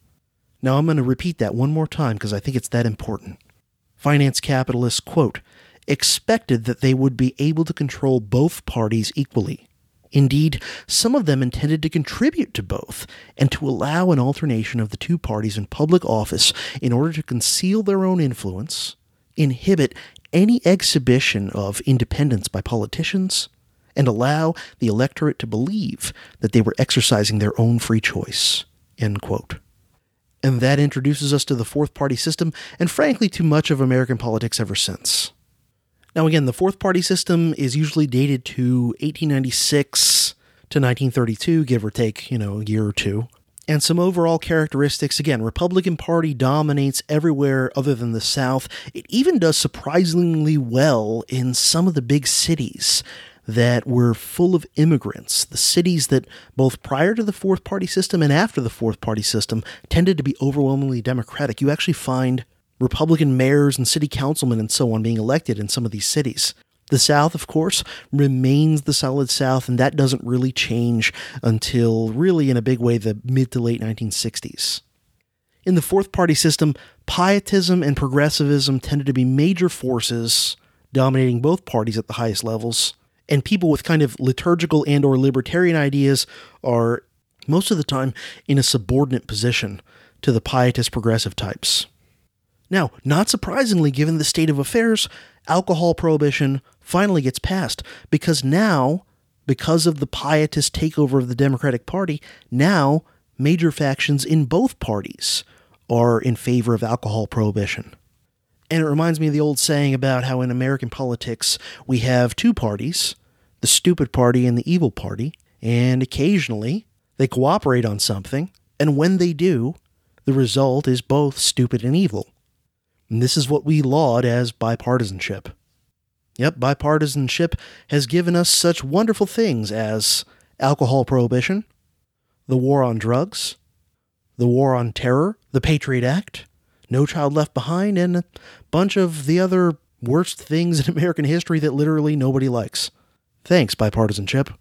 Now I'm going to repeat that one more time because I think it's that important. Finance capitalists, quote, expected that they would be able to control both parties equally. Indeed, some of them intended to contribute to both and to allow an alternation of the two parties in public office in order to conceal their own influence, inhibit any exhibition of independence by politicians, and allow the electorate to believe that they were exercising their own free choice, end quote. And that introduces us to the fourth party system, and frankly to much of American politics ever since. Now again, the fourth party system is usually dated to eighteen ninety-six to nineteen thirty-two, give or take, you know, a year or two. And some overall characteristics, again, Republican Party dominates everywhere other than the South. It even does surprisingly well in some of the big cities that were full of immigrants. The cities that both prior to the fourth party system and after the fourth party system tended to be overwhelmingly Democratic. You actually find Republican mayors and city councilmen and so on being elected in some of these cities. The South, of course, remains the solid South, and that doesn't really change until really in a big way the mid to late nineteen sixties. In the fourth party system, pietism and progressivism tended to be major forces dominating both parties at the highest levels, and people with kind of liturgical and or libertarian ideas are most of the time in a subordinate position to the pietist progressive types. Now, not surprisingly, given the state of affairs, alcohol prohibition finally gets passed, because now, because of the pietist takeover of the Democratic Party, now major factions in both parties are in favor of alcohol prohibition. And it reminds me of the old saying about how in American politics we have two parties, the stupid party and the evil party, and occasionally they cooperate on something, and when they do, the result is both stupid and evil. And this is what we laud as bipartisanship. Yep, bipartisanship has given us such wonderful things as alcohol prohibition, the war on drugs, the war on terror, the Patriot Act, No Child Left Behind, and a bunch of the other worst things in American history that literally nobody likes. Thanks, bipartisanship.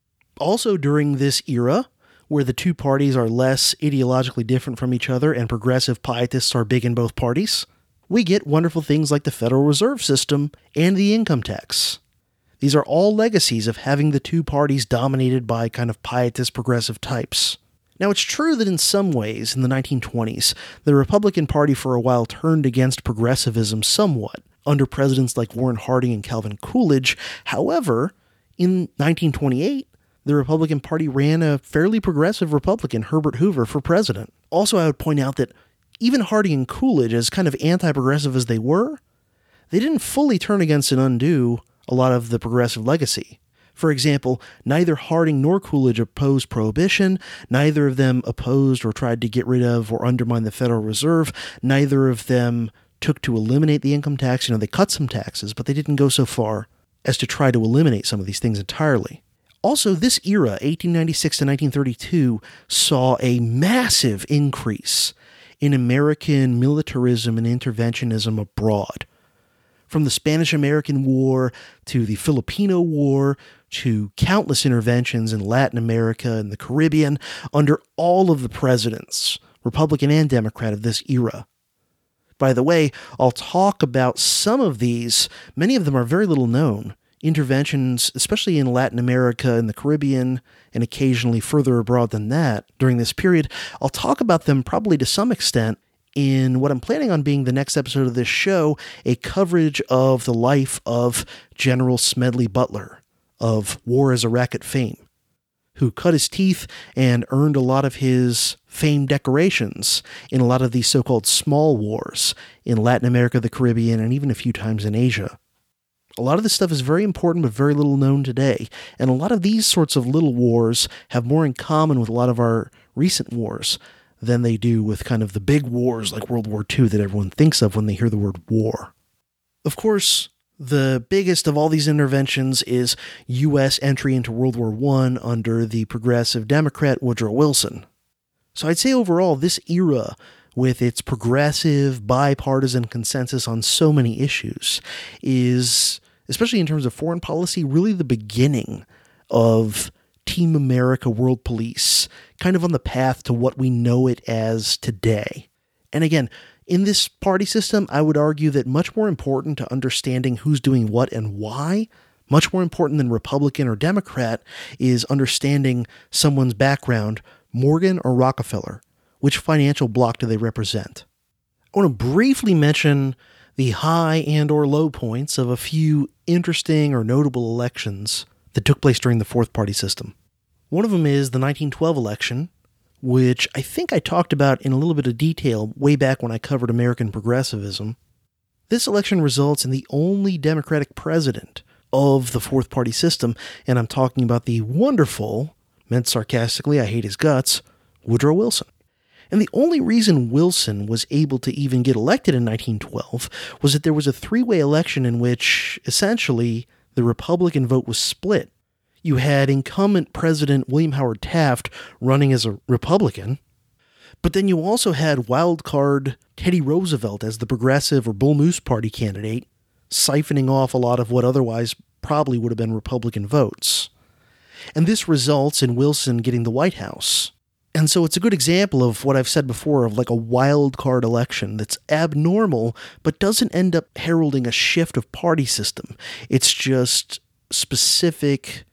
Also during this era, where the two parties are less ideologically different from each other and progressive pietists are big in both parties, we get wonderful things like the Federal Reserve System and the income tax. These are all legacies of having the two parties dominated by kind of pietist progressive types. Now, it's true that in some ways, in the nineteen twenties, the Republican Party for a while turned against progressivism somewhat, under presidents like Warren Harding and Calvin Coolidge. However, in nineteen twenty-eight, the Republican Party ran a fairly progressive Republican, Herbert Hoover, for president. Also, I would point out that even Harding and Coolidge, as kind of anti-progressive as they were, they didn't fully turn against and undo a lot of the progressive legacy. For example, neither Harding nor Coolidge opposed prohibition, neither of them opposed or tried to get rid of or undermine the Federal Reserve, neither of them took to eliminate the income tax. You know, they cut some taxes, but they didn't go so far as to try to eliminate some of these things entirely. Also, this era, eighteen ninety-six to nineteen thirty-two, saw a massive increase in American militarism and interventionism abroad. From the Spanish-American War to the Filipino War to countless interventions in Latin America and the Caribbean under all of the presidents, Republican and Democrat, of this era. By the way, I'll talk about some of these. Many of them are very little known. Interventions, especially in Latin America and the Caribbean, and occasionally further abroad than that during this period. I'll talk about them probably to some extent in what I'm planning on being the next episode of this show, a coverage of the life of General Smedley Butler of War as a Racket fame, who cut his teeth and earned a lot of his fame decorations in a lot of these so-called small wars in Latin America, the Caribbean, and even a few times in Asia. A lot of this stuff is very important but very little known today, and a lot of these sorts of little wars have more in common with a lot of our recent wars than they do with kind of the big wars like World War Two that everyone thinks of when they hear the word war. Of course, the biggest of all these interventions is U S entry into World War One under the progressive Democrat Woodrow Wilson. So I'd say overall, this era, with its progressive, bipartisan consensus on so many issues, is, especially in terms of foreign policy, really the beginning of Team America World Police, kind of on the path to what we know it as today. And again, in this party system, I would argue that much more important to understanding who's doing what and why, much more important than Republican or Democrat, is understanding someone's background, Morgan or Rockefeller. Which financial bloc do they represent? I want to briefly mention the high and or low points of a few interesting or notable elections that took place during the fourth party system. One of them is the nineteen twelve election, which I think I talked about in a little bit of detail way back when I covered American progressivism. This election results in the only Democratic president of the fourth party system, and I'm talking about the wonderful, meant sarcastically, I hate his guts, Woodrow Wilson. And the only reason Wilson was able to even get elected in nineteen twelve was that there was a three-way election in which, essentially, the Republican vote was split. You had incumbent President William Howard Taft running as a Republican, but then you also had wildcard Teddy Roosevelt as the Progressive or Bull Moose Party candidate, siphoning off a lot of what otherwise probably would have been Republican votes. And this results in Wilson getting the White House. And so it's a good example of what I've said before of like a wild card election that's abnormal, but doesn't end up heralding a shift of party system. It's just specific,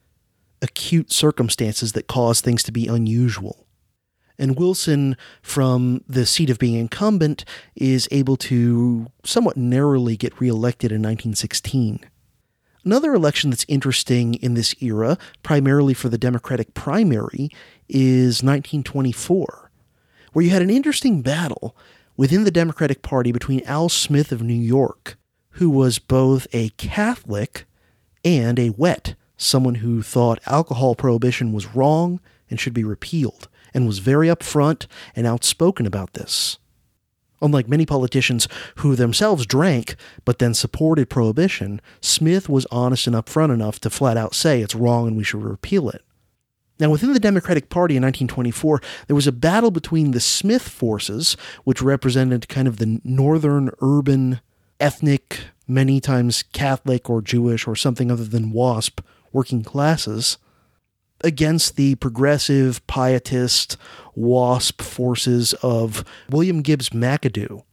acute circumstances that cause things to be unusual. And Wilson, from the seat of being incumbent, is able to somewhat narrowly get reelected in nineteen sixteen. Another election that's interesting in this era, primarily for the Democratic primary, is nineteen twenty-four, where you had an interesting battle within the Democratic Party between Al Smith of New York, who was both a Catholic and a wet, someone who thought alcohol prohibition was wrong and should be repealed, and was very upfront and outspoken about this. Unlike many politicians who themselves drank but then supported prohibition, Smith was honest and upfront enough to flat out say it's wrong and we should repeal it. Now, within the Democratic Party in nineteen twenty-four, there was a battle between the Smith forces, which represented kind of the northern, urban, ethnic, many times Catholic or Jewish or something other than WASP, working classes, against the progressive, pietist, WASP forces of William Gibbs McAdoo,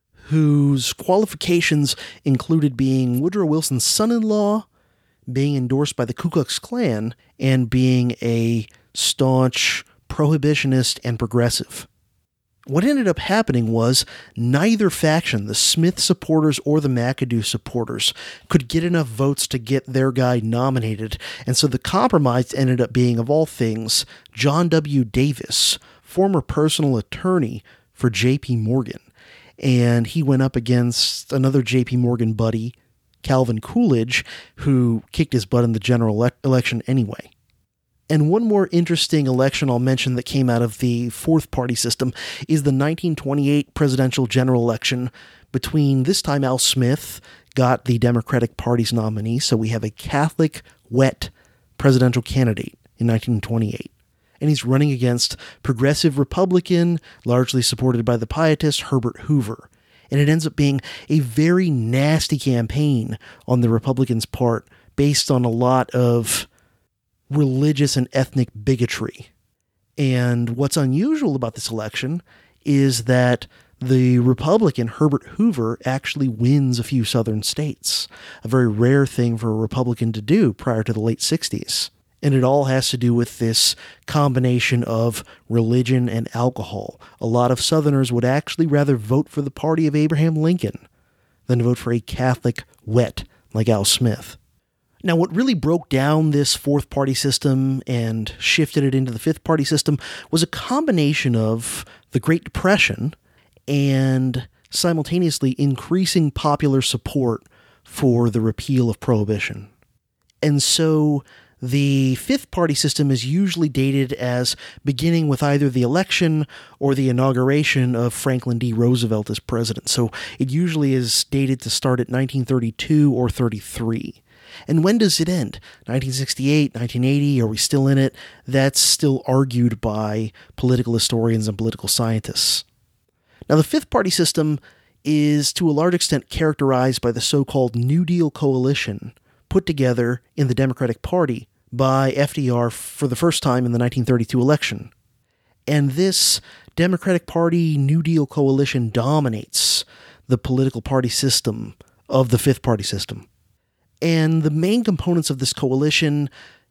whose qualifications included being Woodrow Wilson's son-in-law, being endorsed by the Ku Klux Klan, and being a staunch prohibitionist and progressive. What ended up happening was neither faction, the Smith supporters or the McAdoo supporters, could get enough votes to get their guy nominated, and so the compromise ended up being, of all things, John W. Davis, former personal attorney for J P. Morgan, and he went up against another J P. Morgan buddy, Calvin Coolidge, who kicked his butt in the general ele- election anyway. And one more interesting election I'll mention that came out of the fourth party system is the nineteen twenty-eight presidential general election between, this time, Al Smith got the Democratic Party's nominee, so we have a Catholic, wet presidential candidate in nineteen twenty-eight. And he's running against progressive Republican, largely supported by the pietist Herbert Hoover. And it ends up being a very nasty campaign on the Republicans' part based on a lot of religious and ethnic bigotry. And what's unusual about this election is that the Republican Herbert Hoover actually wins a few southern states, a very rare thing for a Republican to do prior to the late sixties. And it all has to do with this combination of religion and alcohol. A lot of Southerners would actually rather vote for the party of Abraham Lincoln than vote for a Catholic wet like Al Smith. Now, what really broke down this fourth party system and shifted it into the fifth party system was a combination of the Great Depression and simultaneously increasing popular support for the repeal of prohibition. And so the fifth party system is usually dated as beginning with either the election or the inauguration of Franklin D. Roosevelt as president. So it usually is dated to start at nineteen thirty-two or thirty-three. And when does it end? nineteen sixty-eight, nineteen eighty, are we still in it? That's still argued by political historians and political scientists. Now, the fifth party system is to a large extent characterized by the so-called New Deal coalition put together in the Democratic Party by F D R for the first time in the nineteen thirty-two election. And this Democratic Party New Deal coalition dominates the political party system of the fifth party system. And the main components of this coalition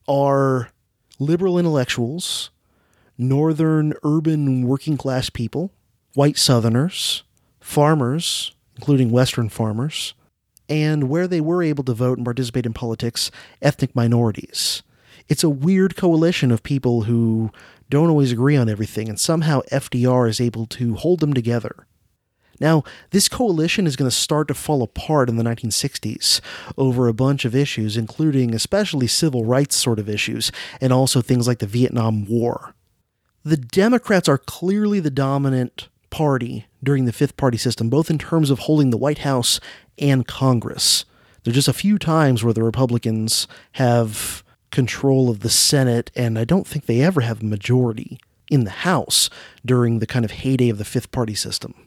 are liberal intellectuals, northern urban working class people, white Southerners, farmers, including Western farmers, and where they were able to vote and participate in politics, ethnic minorities. It's a weird coalition of people who don't always agree on everything, and somehow F D R is able to hold them together. Now, this coalition is going to start to fall apart in the nineteen sixties over a bunch of issues, including especially civil rights sort of issues, and also things like the Vietnam War. The Democrats are clearly the dominant party during the fifth party system, both in terms of holding the White House and Congress. There's just a few times where the Republicans have control of the Senate, and I don't think they ever have a majority in the House during the kind of heyday of the fifth party system.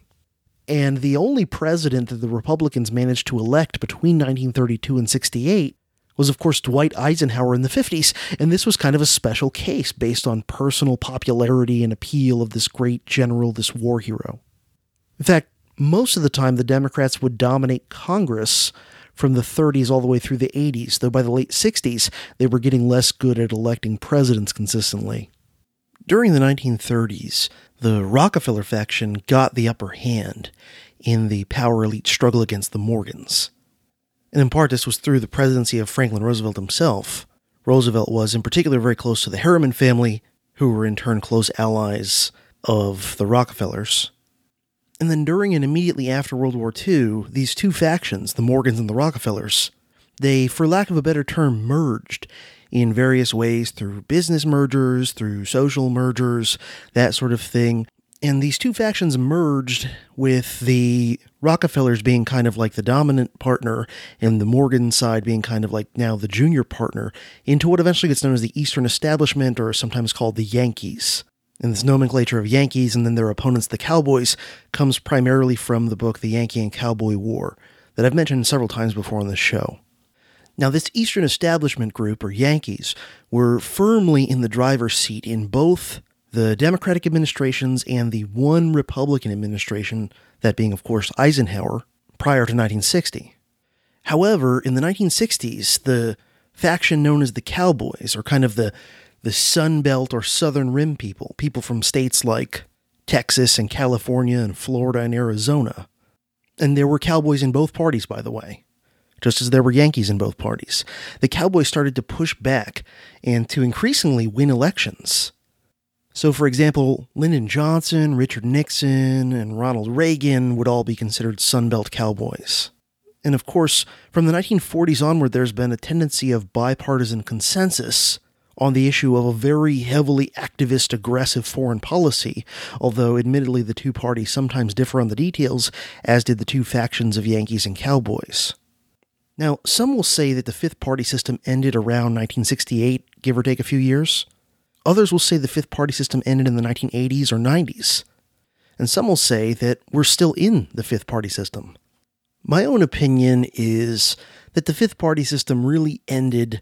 And the only president that the Republicans managed to elect between nineteen thirty-two and sixty-eight was, of course, Dwight Eisenhower in the fifties, and this was kind of a special case based on personal popularity and appeal of this great general, this war hero. In fact, most of the time the Democrats would dominate Congress from the thirties all the way through the eighties, though by the late sixties they were getting less good at electing presidents consistently. During the nineteen thirties, the Rockefeller faction got the upper hand in the power elite struggle against the Morgans. And in part, this was through the presidency of Franklin Roosevelt himself. Roosevelt was in particular very close to the Harriman family, who were in turn close allies of the Rockefellers. And then during and immediately after World War Two, these two factions, the Morgans and the Rockefellers, they, for lack of a better term, merged in various ways through business mergers, through social mergers, that sort of thing. And these two factions merged with the Rockefellers being kind of like the dominant partner and the Morgan side being kind of like now the junior partner into what eventually gets known as the Eastern Establishment, or sometimes called the Yankees. And this nomenclature of Yankees and then their opponents, the Cowboys, comes primarily from the book The Yankee and Cowboy War that I've mentioned several times before on this show. Now, this Eastern Establishment group, or Yankees, were firmly in the driver's seat in both the Democratic administrations and the one Republican administration, that being, of course, Eisenhower, prior to nineteen sixty. However, in the nineteen sixties, the faction known as the Cowboys, or kind of the, the Sun Belt or Southern Rim people, people from states like Texas and California and Florida and Arizona. And there were Cowboys in both parties, by the way, just as there were Yankees in both parties. The Cowboys started to push back and to increasingly win elections. So, for example, Lyndon Johnson, Richard Nixon, and Ronald Reagan would all be considered Sunbelt Cowboys. And of course, from the nineteen forties onward, there's been a tendency of bipartisan consensus on the issue of a very heavily activist, aggressive foreign policy, although admittedly the two parties sometimes differ on the details, as did the two factions of Yankees and Cowboys. Now, some will say that the fifth party system ended around nineteen sixty-eight, give or take a few years. Others will say the fifth party system ended in the nineteen eighties or nineties. And some will say that we're still in the fifth party system. My own opinion is that the fifth party system really ended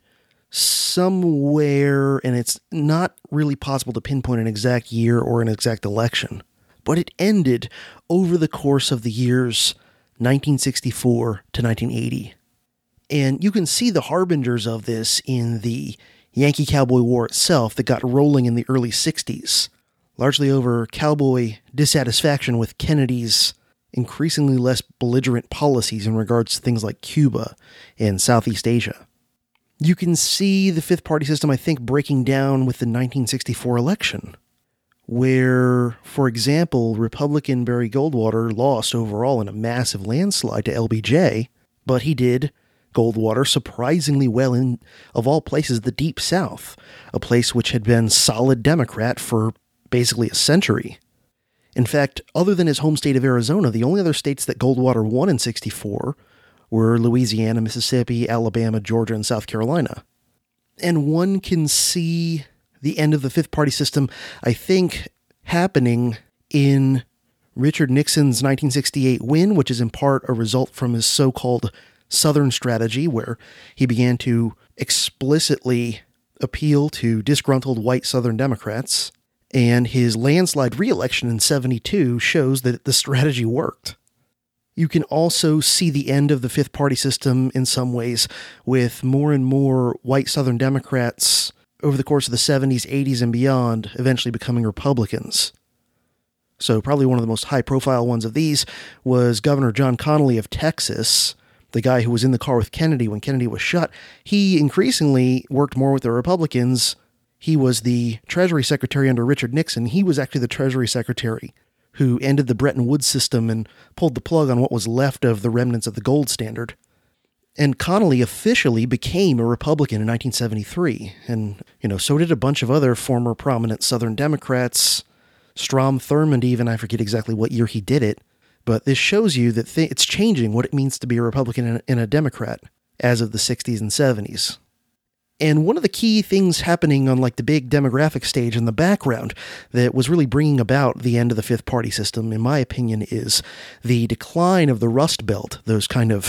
somewhere, and it's not really possible to pinpoint an exact year or an exact election, but it ended over the course of the years nineteen sixty-four to nineteen eighty. And you can see the harbingers of this in the Yankee-Cowboy War itself that got rolling in the early sixties, largely over cowboy dissatisfaction with Kennedy's increasingly less belligerent policies in regards to things like Cuba and Southeast Asia. You can see the fifth party system, I think, breaking down with the nineteen sixty-four election, where, for example, Republican Barry Goldwater lost overall in a massive landslide to L B J, but he did Goldwater surprisingly well in, of all places, the Deep South, a place which had been solid Democrat for basically a century. In fact, other than his home state of Arizona, the only other states that Goldwater won in sixty-four were Louisiana, Mississippi, Alabama, Georgia, and South Carolina. And one can see the end of the fifth party system, I think, happening in Richard Nixon's nineteen sixty-eight win, which is in part a result from his so-called Southern strategy, where he began to explicitly appeal to disgruntled white Southern Democrats. And his landslide re-election in seventy-two shows that the strategy worked. You can also see the end of the fifth party system in some ways, with more and more white Southern Democrats over the course of the seventies, eighties, and beyond eventually becoming Republicans. So probably one of the most high-profile ones of these was Governor John Connally of Texas, the guy who was in the car with Kennedy when Kennedy was shot. He increasingly worked more with the Republicans. He was the Treasury Secretary under Richard Nixon. He was actually the Treasury Secretary who ended the Bretton Woods system and pulled the plug on what was left of the remnants of the gold standard. And Connally officially became a Republican in nineteen seventy-three. And, you know, so did a bunch of other former prominent Southern Democrats. Strom Thurmond even, I forget exactly what year he did it. But this shows you that th- it's changing what it means to be a Republican and a, and a Democrat as of the sixties and seventies. And one of the key things happening on like the big demographic stage in the background that was really bringing about the end of the fifth party system, in my opinion, is the decline of the Rust Belt, those kind of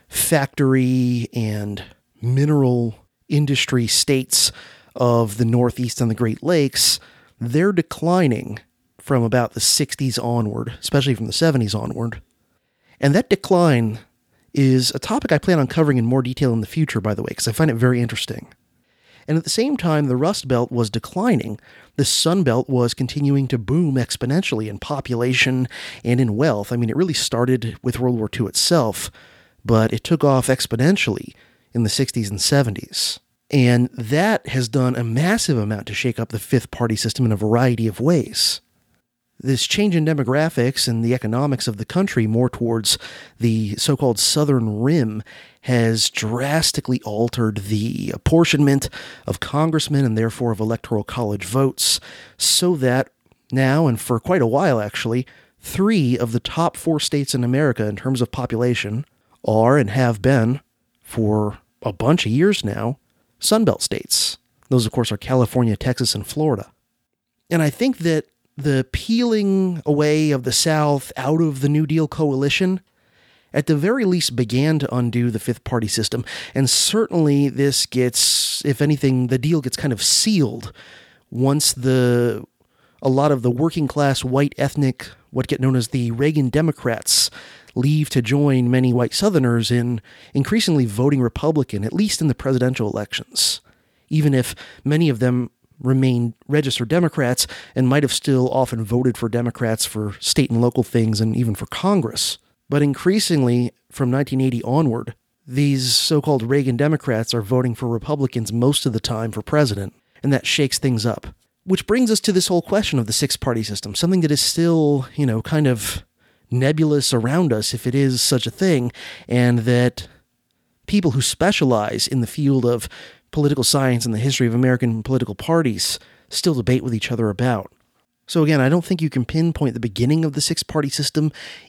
factory and mineral industry states of the Northeast and the Great Lakes. They're declining from about the sixties onward, especially from the seventies onward. And that decline is a topic I plan on covering in more detail in the future, by the way, because I find it very interesting. And at the same time the Rust Belt was declining, the Sun Belt was continuing to boom exponentially in population and in wealth. I mean, it really started with World War Two itself, but it took off exponentially in the sixties and seventies. And that has done a massive amount to shake up the fifth party system in a variety of ways. This change in demographics and the economics of the country more towards the so-called Southern Rim has drastically altered the apportionment of congressmen and therefore of electoral college votes, so that now, and for quite a while actually, three of the top four states in America in terms of population are and have been, for a bunch of years now, Sunbelt states. Those, of course, are California, Texas, and Florida. And I think that the peeling away of the South out of the New Deal coalition, at the very least, began to undo the fifth party system. And certainly this gets, if anything, the deal gets kind of sealed once the a lot of the working class white ethnic, what get known as the Reagan Democrats, leave to join many white Southerners in increasingly voting Republican, at least in the presidential elections, even if many of them remain registered Democrats and might have still often voted for Democrats for state and local things and even for Congress. But increasingly, from nineteen eighty onward, these so-called Reagan Democrats are voting for Republicans most of the time for president, and that shakes things up. Which brings us to this whole question of the six-party system, something that is still, you know, kind of nebulous around us, if it is such a thing, and that people who specialize in the field of political science and the history of American political parties still debate with each other about. So again, I don't think you can pinpoint the beginning of the six-party system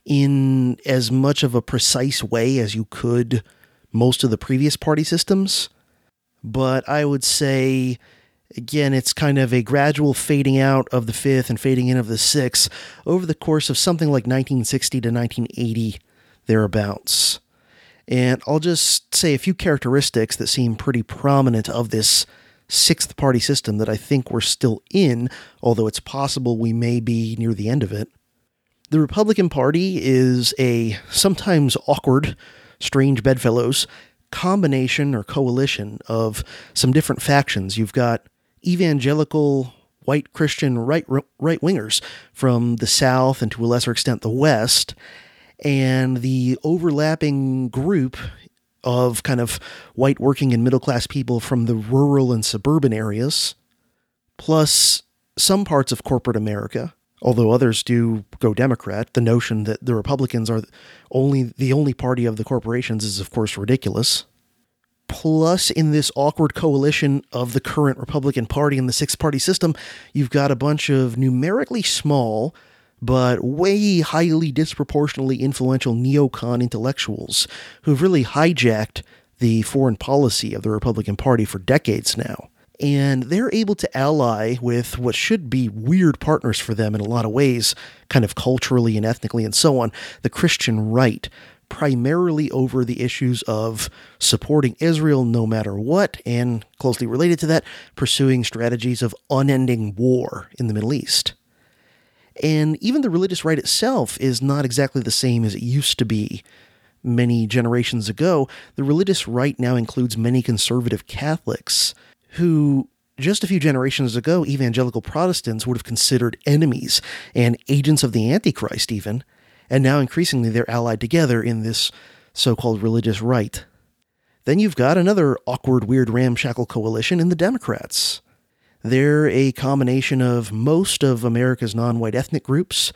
in as much of a precise way as you could most of the previous party systems, but I would say, again, it's kind of a gradual fading out of the fifth and fading in of the sixth over the course of something like nineteen sixty to nineteen eighty, thereabouts. And I'll just say a few characteristics that seem pretty prominent of this sixth party system that I think we're still in, although it's possible we may be near the end of it. The Republican Party is a sometimes awkward, strange bedfellows combination or coalition of some different factions. You've got evangelical white Christian right right-wingers from the South and to a lesser extent the West, and the overlapping group of kind of white working and middle-class people from the rural and suburban areas, plus some parts of corporate America, although others do go Democrat. The notion that the Republicans are only the only party of the corporations is, of course, ridiculous. Plus, in this awkward coalition of the current Republican Party and the six-party system, you've got a bunch of numerically small but way highly disproportionately influential neocon intellectuals who've really hijacked the foreign policy of the Republican Party for decades now. And they're able to ally with what should be weird partners for them in a lot of ways, kind of culturally and ethnically and so on, the Christian right, primarily over the issues of supporting Israel no matter what, and closely related to that, pursuing strategies of unending war in the Middle East. And even the religious right itself is not exactly the same as it used to be many generations ago. The religious right now includes many conservative Catholics who, just a few generations ago, evangelical Protestants would have considered enemies and agents of the Antichrist even, and now increasingly they're allied together in this so-called religious right. Then you've got another awkward, weird, ramshackle coalition in the Democrats. They're a combination of most of America's non-white ethnic groups,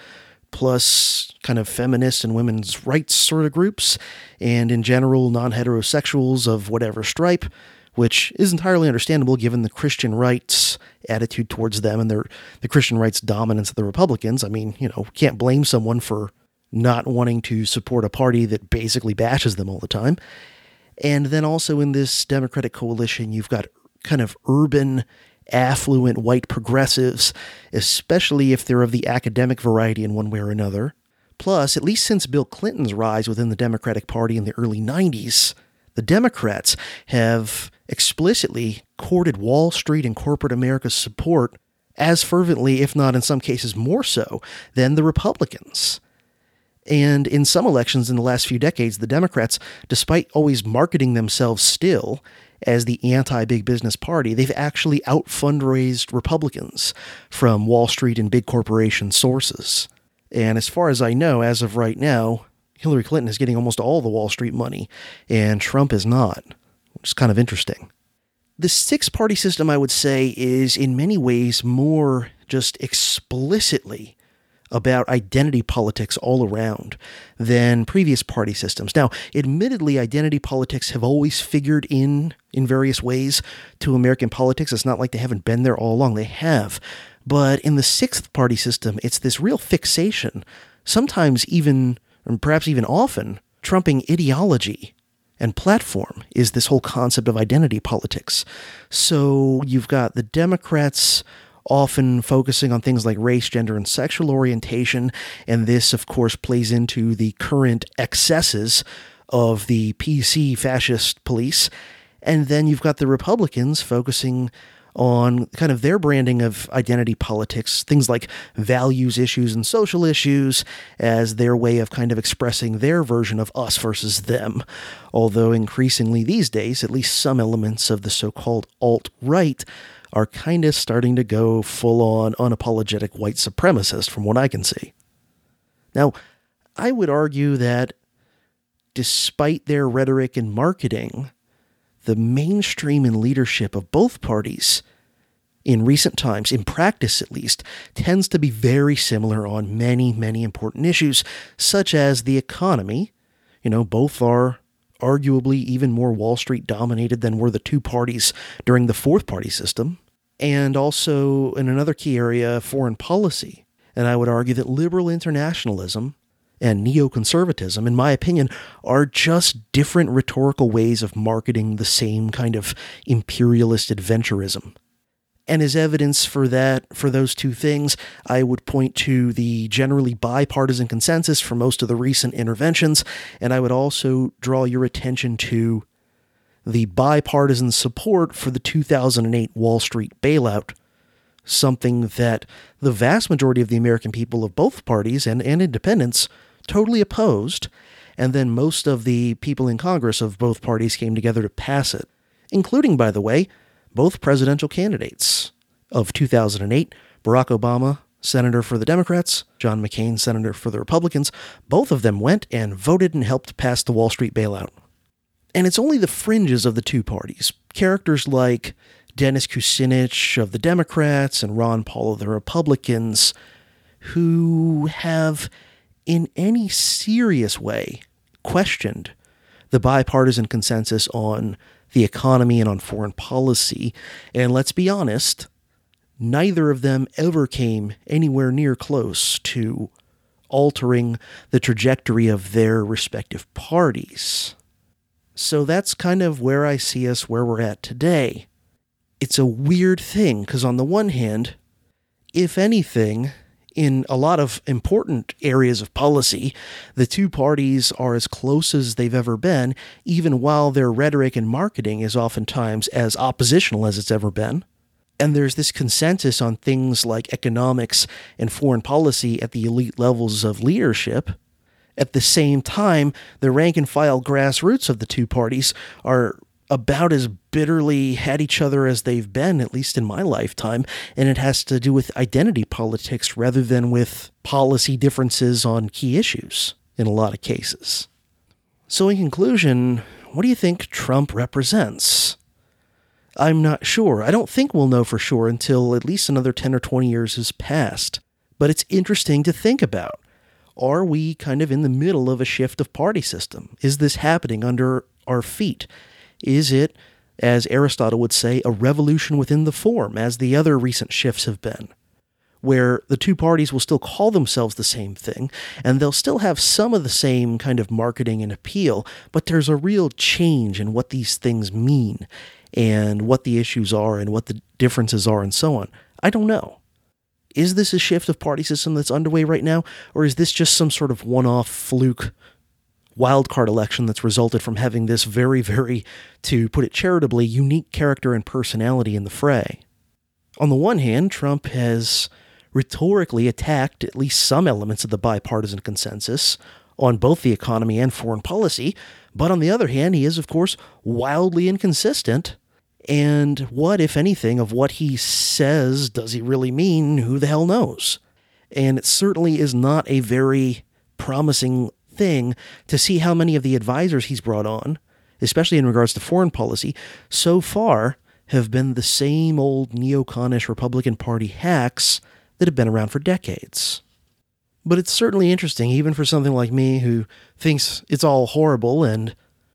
plus kind of feminist and women's rights sort of groups, and in general non-heterosexuals of whatever stripe, which is entirely understandable given the Christian rights attitude towards them and their the Christian rights dominance of the Republicans. I mean, you know, can't blame someone for not wanting to support a party that basically bashes them all the time. And then also in this Democratic coalition, you've got kind of urban, affluent white progressives, especially if they're of the academic variety in one way or another. Plus, at least since Bill Clinton's rise within the Democratic Party in the early nineties, the Democrats have explicitly courted Wall Street and corporate America's support as fervently, if not in some cases more so, than the Republicans. And in some elections in the last few decades, the Democrats, despite always marketing themselves still as the anti-big business party, they've actually out-fundraised Republicans from Wall Street and big corporation sources. And as far as I know, as of right now, Hillary Clinton is getting almost all the Wall Street money, and Trump is not, which is kind of interesting. The six-party system, I would say, is in many ways more just explicitly about identity politics all around than previous party systems. Now, admittedly, identity politics have always figured in in various ways to American politics. It's not like they haven't been there all along. They have. But in the sixth party system, it's this real fixation, sometimes even, or perhaps even often, trumping ideology and platform is this whole concept of identity politics. So you've got the Democrats often focusing on things like race, gender, and sexual orientation, and this, of course, plays into the current excesses of the P C fascist police. And then you've got the Republicans focusing on kind of their branding of identity politics, things like values issues and social issues as their way of kind of expressing their version of us versus them. Although increasingly these days, at least some elements of the so-called alt-right are kind of starting to go full-on unapologetic white supremacist from what I can see. Now, I would argue that despite their rhetoric and marketing, the mainstream and leadership of both parties in recent times, in practice at least, tends to be very similar on many, many important issues, such as the economy. You know, both are arguably even more Wall Street dominated than were the two parties during the fourth party system. And also, in another key area, foreign policy. And I would argue that liberal internationalism and neoconservatism, in my opinion, are just different rhetorical ways of marketing the same kind of imperialist adventurism. And as evidence for that, for those two things, I would point to the generally bipartisan consensus for most of the recent interventions, and I would also draw your attention to the bipartisan support for the two thousand eight Wall Street bailout, something that the vast majority of the American people of both parties and, and independents totally opposed, and then most of the people in Congress of both parties came together to pass it, including, by the way, both presidential candidates of two thousand eight, Barack Obama, senator for the Democrats, John McCain, senator for the Republicans. Both of them went and voted and helped pass the Wall Street bailout. And it's only the fringes of the two parties, characters like Dennis Kucinich of the Democrats and Ron Paul of the Republicans, who have in any serious way questioned the bipartisan consensus on the economy and on foreign policy. And let's be honest, neither of them ever came anywhere near close to altering the trajectory of their respective parties. So that's kind of where I see us where we're at today. It's a weird thing, because on the one hand, if anything, In a lot of important areas of policy, the two parties are as close as they've ever been, even while their rhetoric and marketing is oftentimes as oppositional as it's ever been. And there's this consensus on things like economics and foreign policy at the elite levels of leadership. At the same time, the rank-and-file grassroots of the two parties are about as bitterly at each other as they've been, at least in my lifetime, and it has to do with identity politics rather than with policy differences on key issues in a lot of cases. So in conclusion, what do you think Trump represents? I'm not sure. I don't think we'll know for sure until at least another ten or twenty years has passed. But it's interesting to think about. Are we kind of in the middle of a shift of party system? Is this happening under our feet? Is it, as Aristotle would say, a revolution within the form, as the other recent shifts have been, where the two parties will still call themselves the same thing, and they'll still have some of the same kind of marketing and appeal, but there's a real change in what these things mean, and what the issues are, and what the differences are, and so on. I don't know. Is this a shift of party system that's underway right now, or is this just some sort of one-off fluke wildcard election that's resulted from having this very, very, to put it charitably, unique character and personality in the fray? On the one hand, Trump has rhetorically attacked at least some elements of the bipartisan consensus on both the economy and foreign policy, but on the other hand, he is, of course, wildly inconsistent. And what, if anything, of what he says does he really mean? Who the hell knows? And it certainly is not a very promising thing to see how many of the advisors he's brought on, especially in regards to foreign policy, so far have been the same old neoconish Republican Party hacks that have been around for decades. But it's certainly interesting, even for something like me who thinks it's all horrible and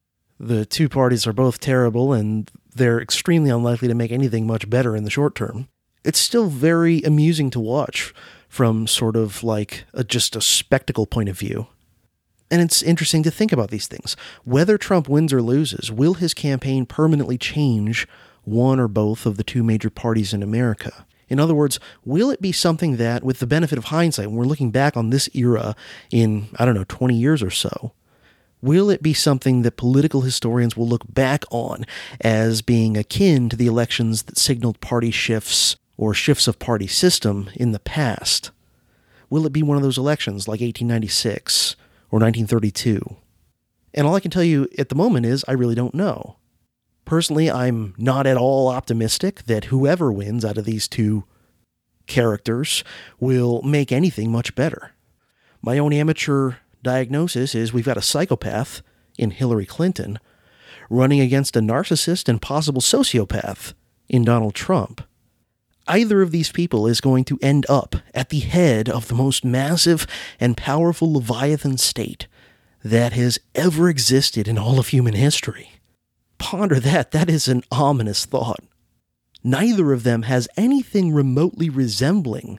the two parties are both terrible and they're extremely unlikely to make anything much better in the short term. It's still very amusing to watch from sort of like a, just a spectacle point of view. And it's interesting to think about these things. Whether Trump wins or loses, will his campaign permanently change one or both of the two major parties in America? In other words, will it be something that, with the benefit of hindsight, when we're looking back on this era in, I don't know, twenty years or so, will it be something that political historians will look back on as being akin to the elections that signaled party shifts or shifts of party system in the past? Will it be one of those elections like eighteen ninety-six or nineteen thirty-two? And all I can tell you at the moment is I really don't know. Personally, I'm not at all optimistic that whoever wins out of these two characters will make anything much better. My own amateur diagnosis is we've got a psychopath in Hillary Clinton running against a narcissist and possible sociopath in Donald Trump. Either of these people is going to end up at the head of the most massive and powerful Leviathan state that has ever existed in all of human history. Ponder that. That is an ominous thought. Neither of them has anything remotely resembling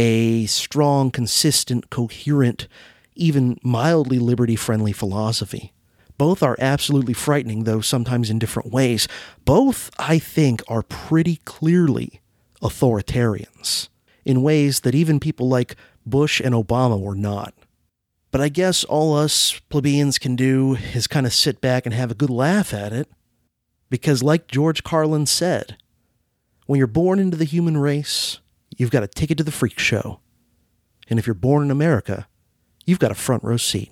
a strong, consistent, coherent, even mildly liberty-friendly philosophy. Both are absolutely frightening, though sometimes in different ways. Both, I think, are pretty clearly authoritarians, in ways that even people like Bush and Obama were not. But I guess all us plebeians can do is kind of sit back and have a good laugh at it, because like George Carlin said, when you're born into the human race, you've got a ticket to the freak show. And if you're born in America, you've got a front row seat.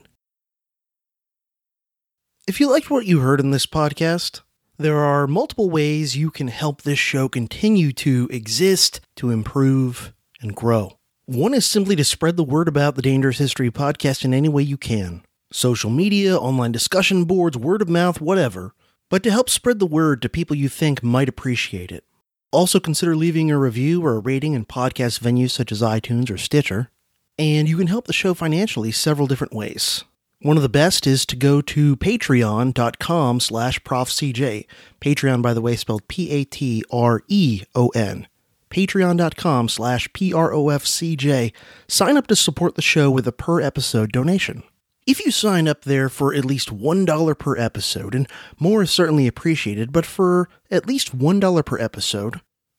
If you liked what you heard in this podcast, there are multiple ways you can help this show continue to exist, to improve, and grow. One is simply to spread the word about the Dangerous History Podcast in any way you can. Social media, online discussion boards, word of mouth, whatever. But to help spread the word to people you think might appreciate it. Also consider leaving a review or a rating in podcast venues such as iTunes or Stitcher. And you can help the show financially several different ways. One of the best is to go to patreon.com slash profcj. Patreon, by the way, spelled P A T R E O N. Patreon.com slash P R O F C J. Sign up to support the show with a per-episode donation. If you sign up there for at least one dollar per episode, and more is certainly appreciated, but for at least one dollar per episode,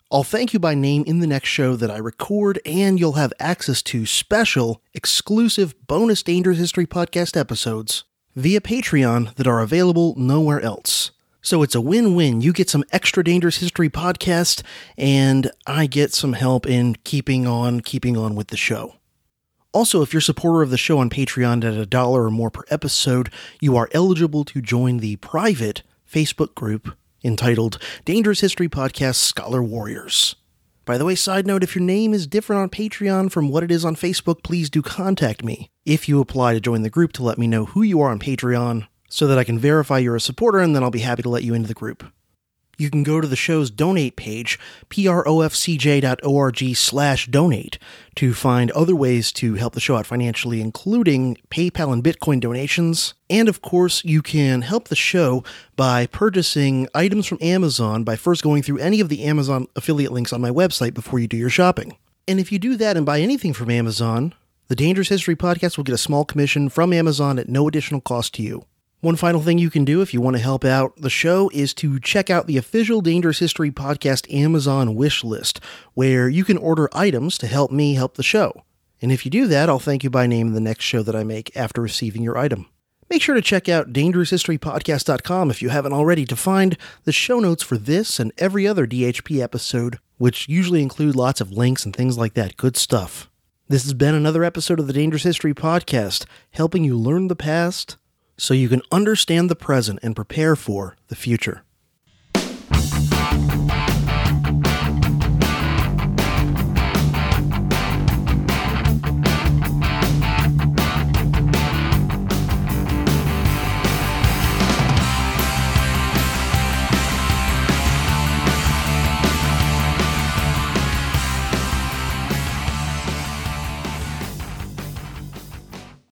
I'll thank you by name in the next show that I record, and you'll have access to special, exclusive bonus Dangerous History Podcast episodes via Patreon that are available nowhere else. So it's a win-win. You get some extra Dangerous History Podcast, and I get some help in keeping on, keeping on with the show. Also, if you're a supporter of the show on Patreon at a dollar or more per episode, you are eligible to join the private Facebook group entitled Dangerous History Podcast Scholar Warriors. By the way, side note, if your name is different on Patreon from what it is on Facebook, please do contact me if you apply to join the group to let me know who you are on Patreon so that I can verify you're a supporter, and then I'll be happy to let you into the group. You can go to the show's donate page, profcj.org slash donate, to find other ways to help the show out financially, including PayPal and Bitcoin donations. And of course, you can help the show by purchasing items from Amazon by first going through any of the Amazon affiliate links on my website before you do your shopping. And if you do that and buy anything from Amazon, the Dangerous History Podcast will get a small commission from Amazon at no additional cost to you. One final thing you can do if you want to help out the show is to check out the official Dangerous History Podcast Amazon wish list, where you can order items to help me help the show. And if you do that, I'll thank you by name in the next show that I make after receiving your item. Make sure to check out dangerous history podcast dot com if you haven't already to find the show notes for this and every other D H P episode, which usually include lots of links and things like that. Good stuff. This has been another episode of the Dangerous History Podcast, helping you learn the past so you can understand the present and prepare for the future.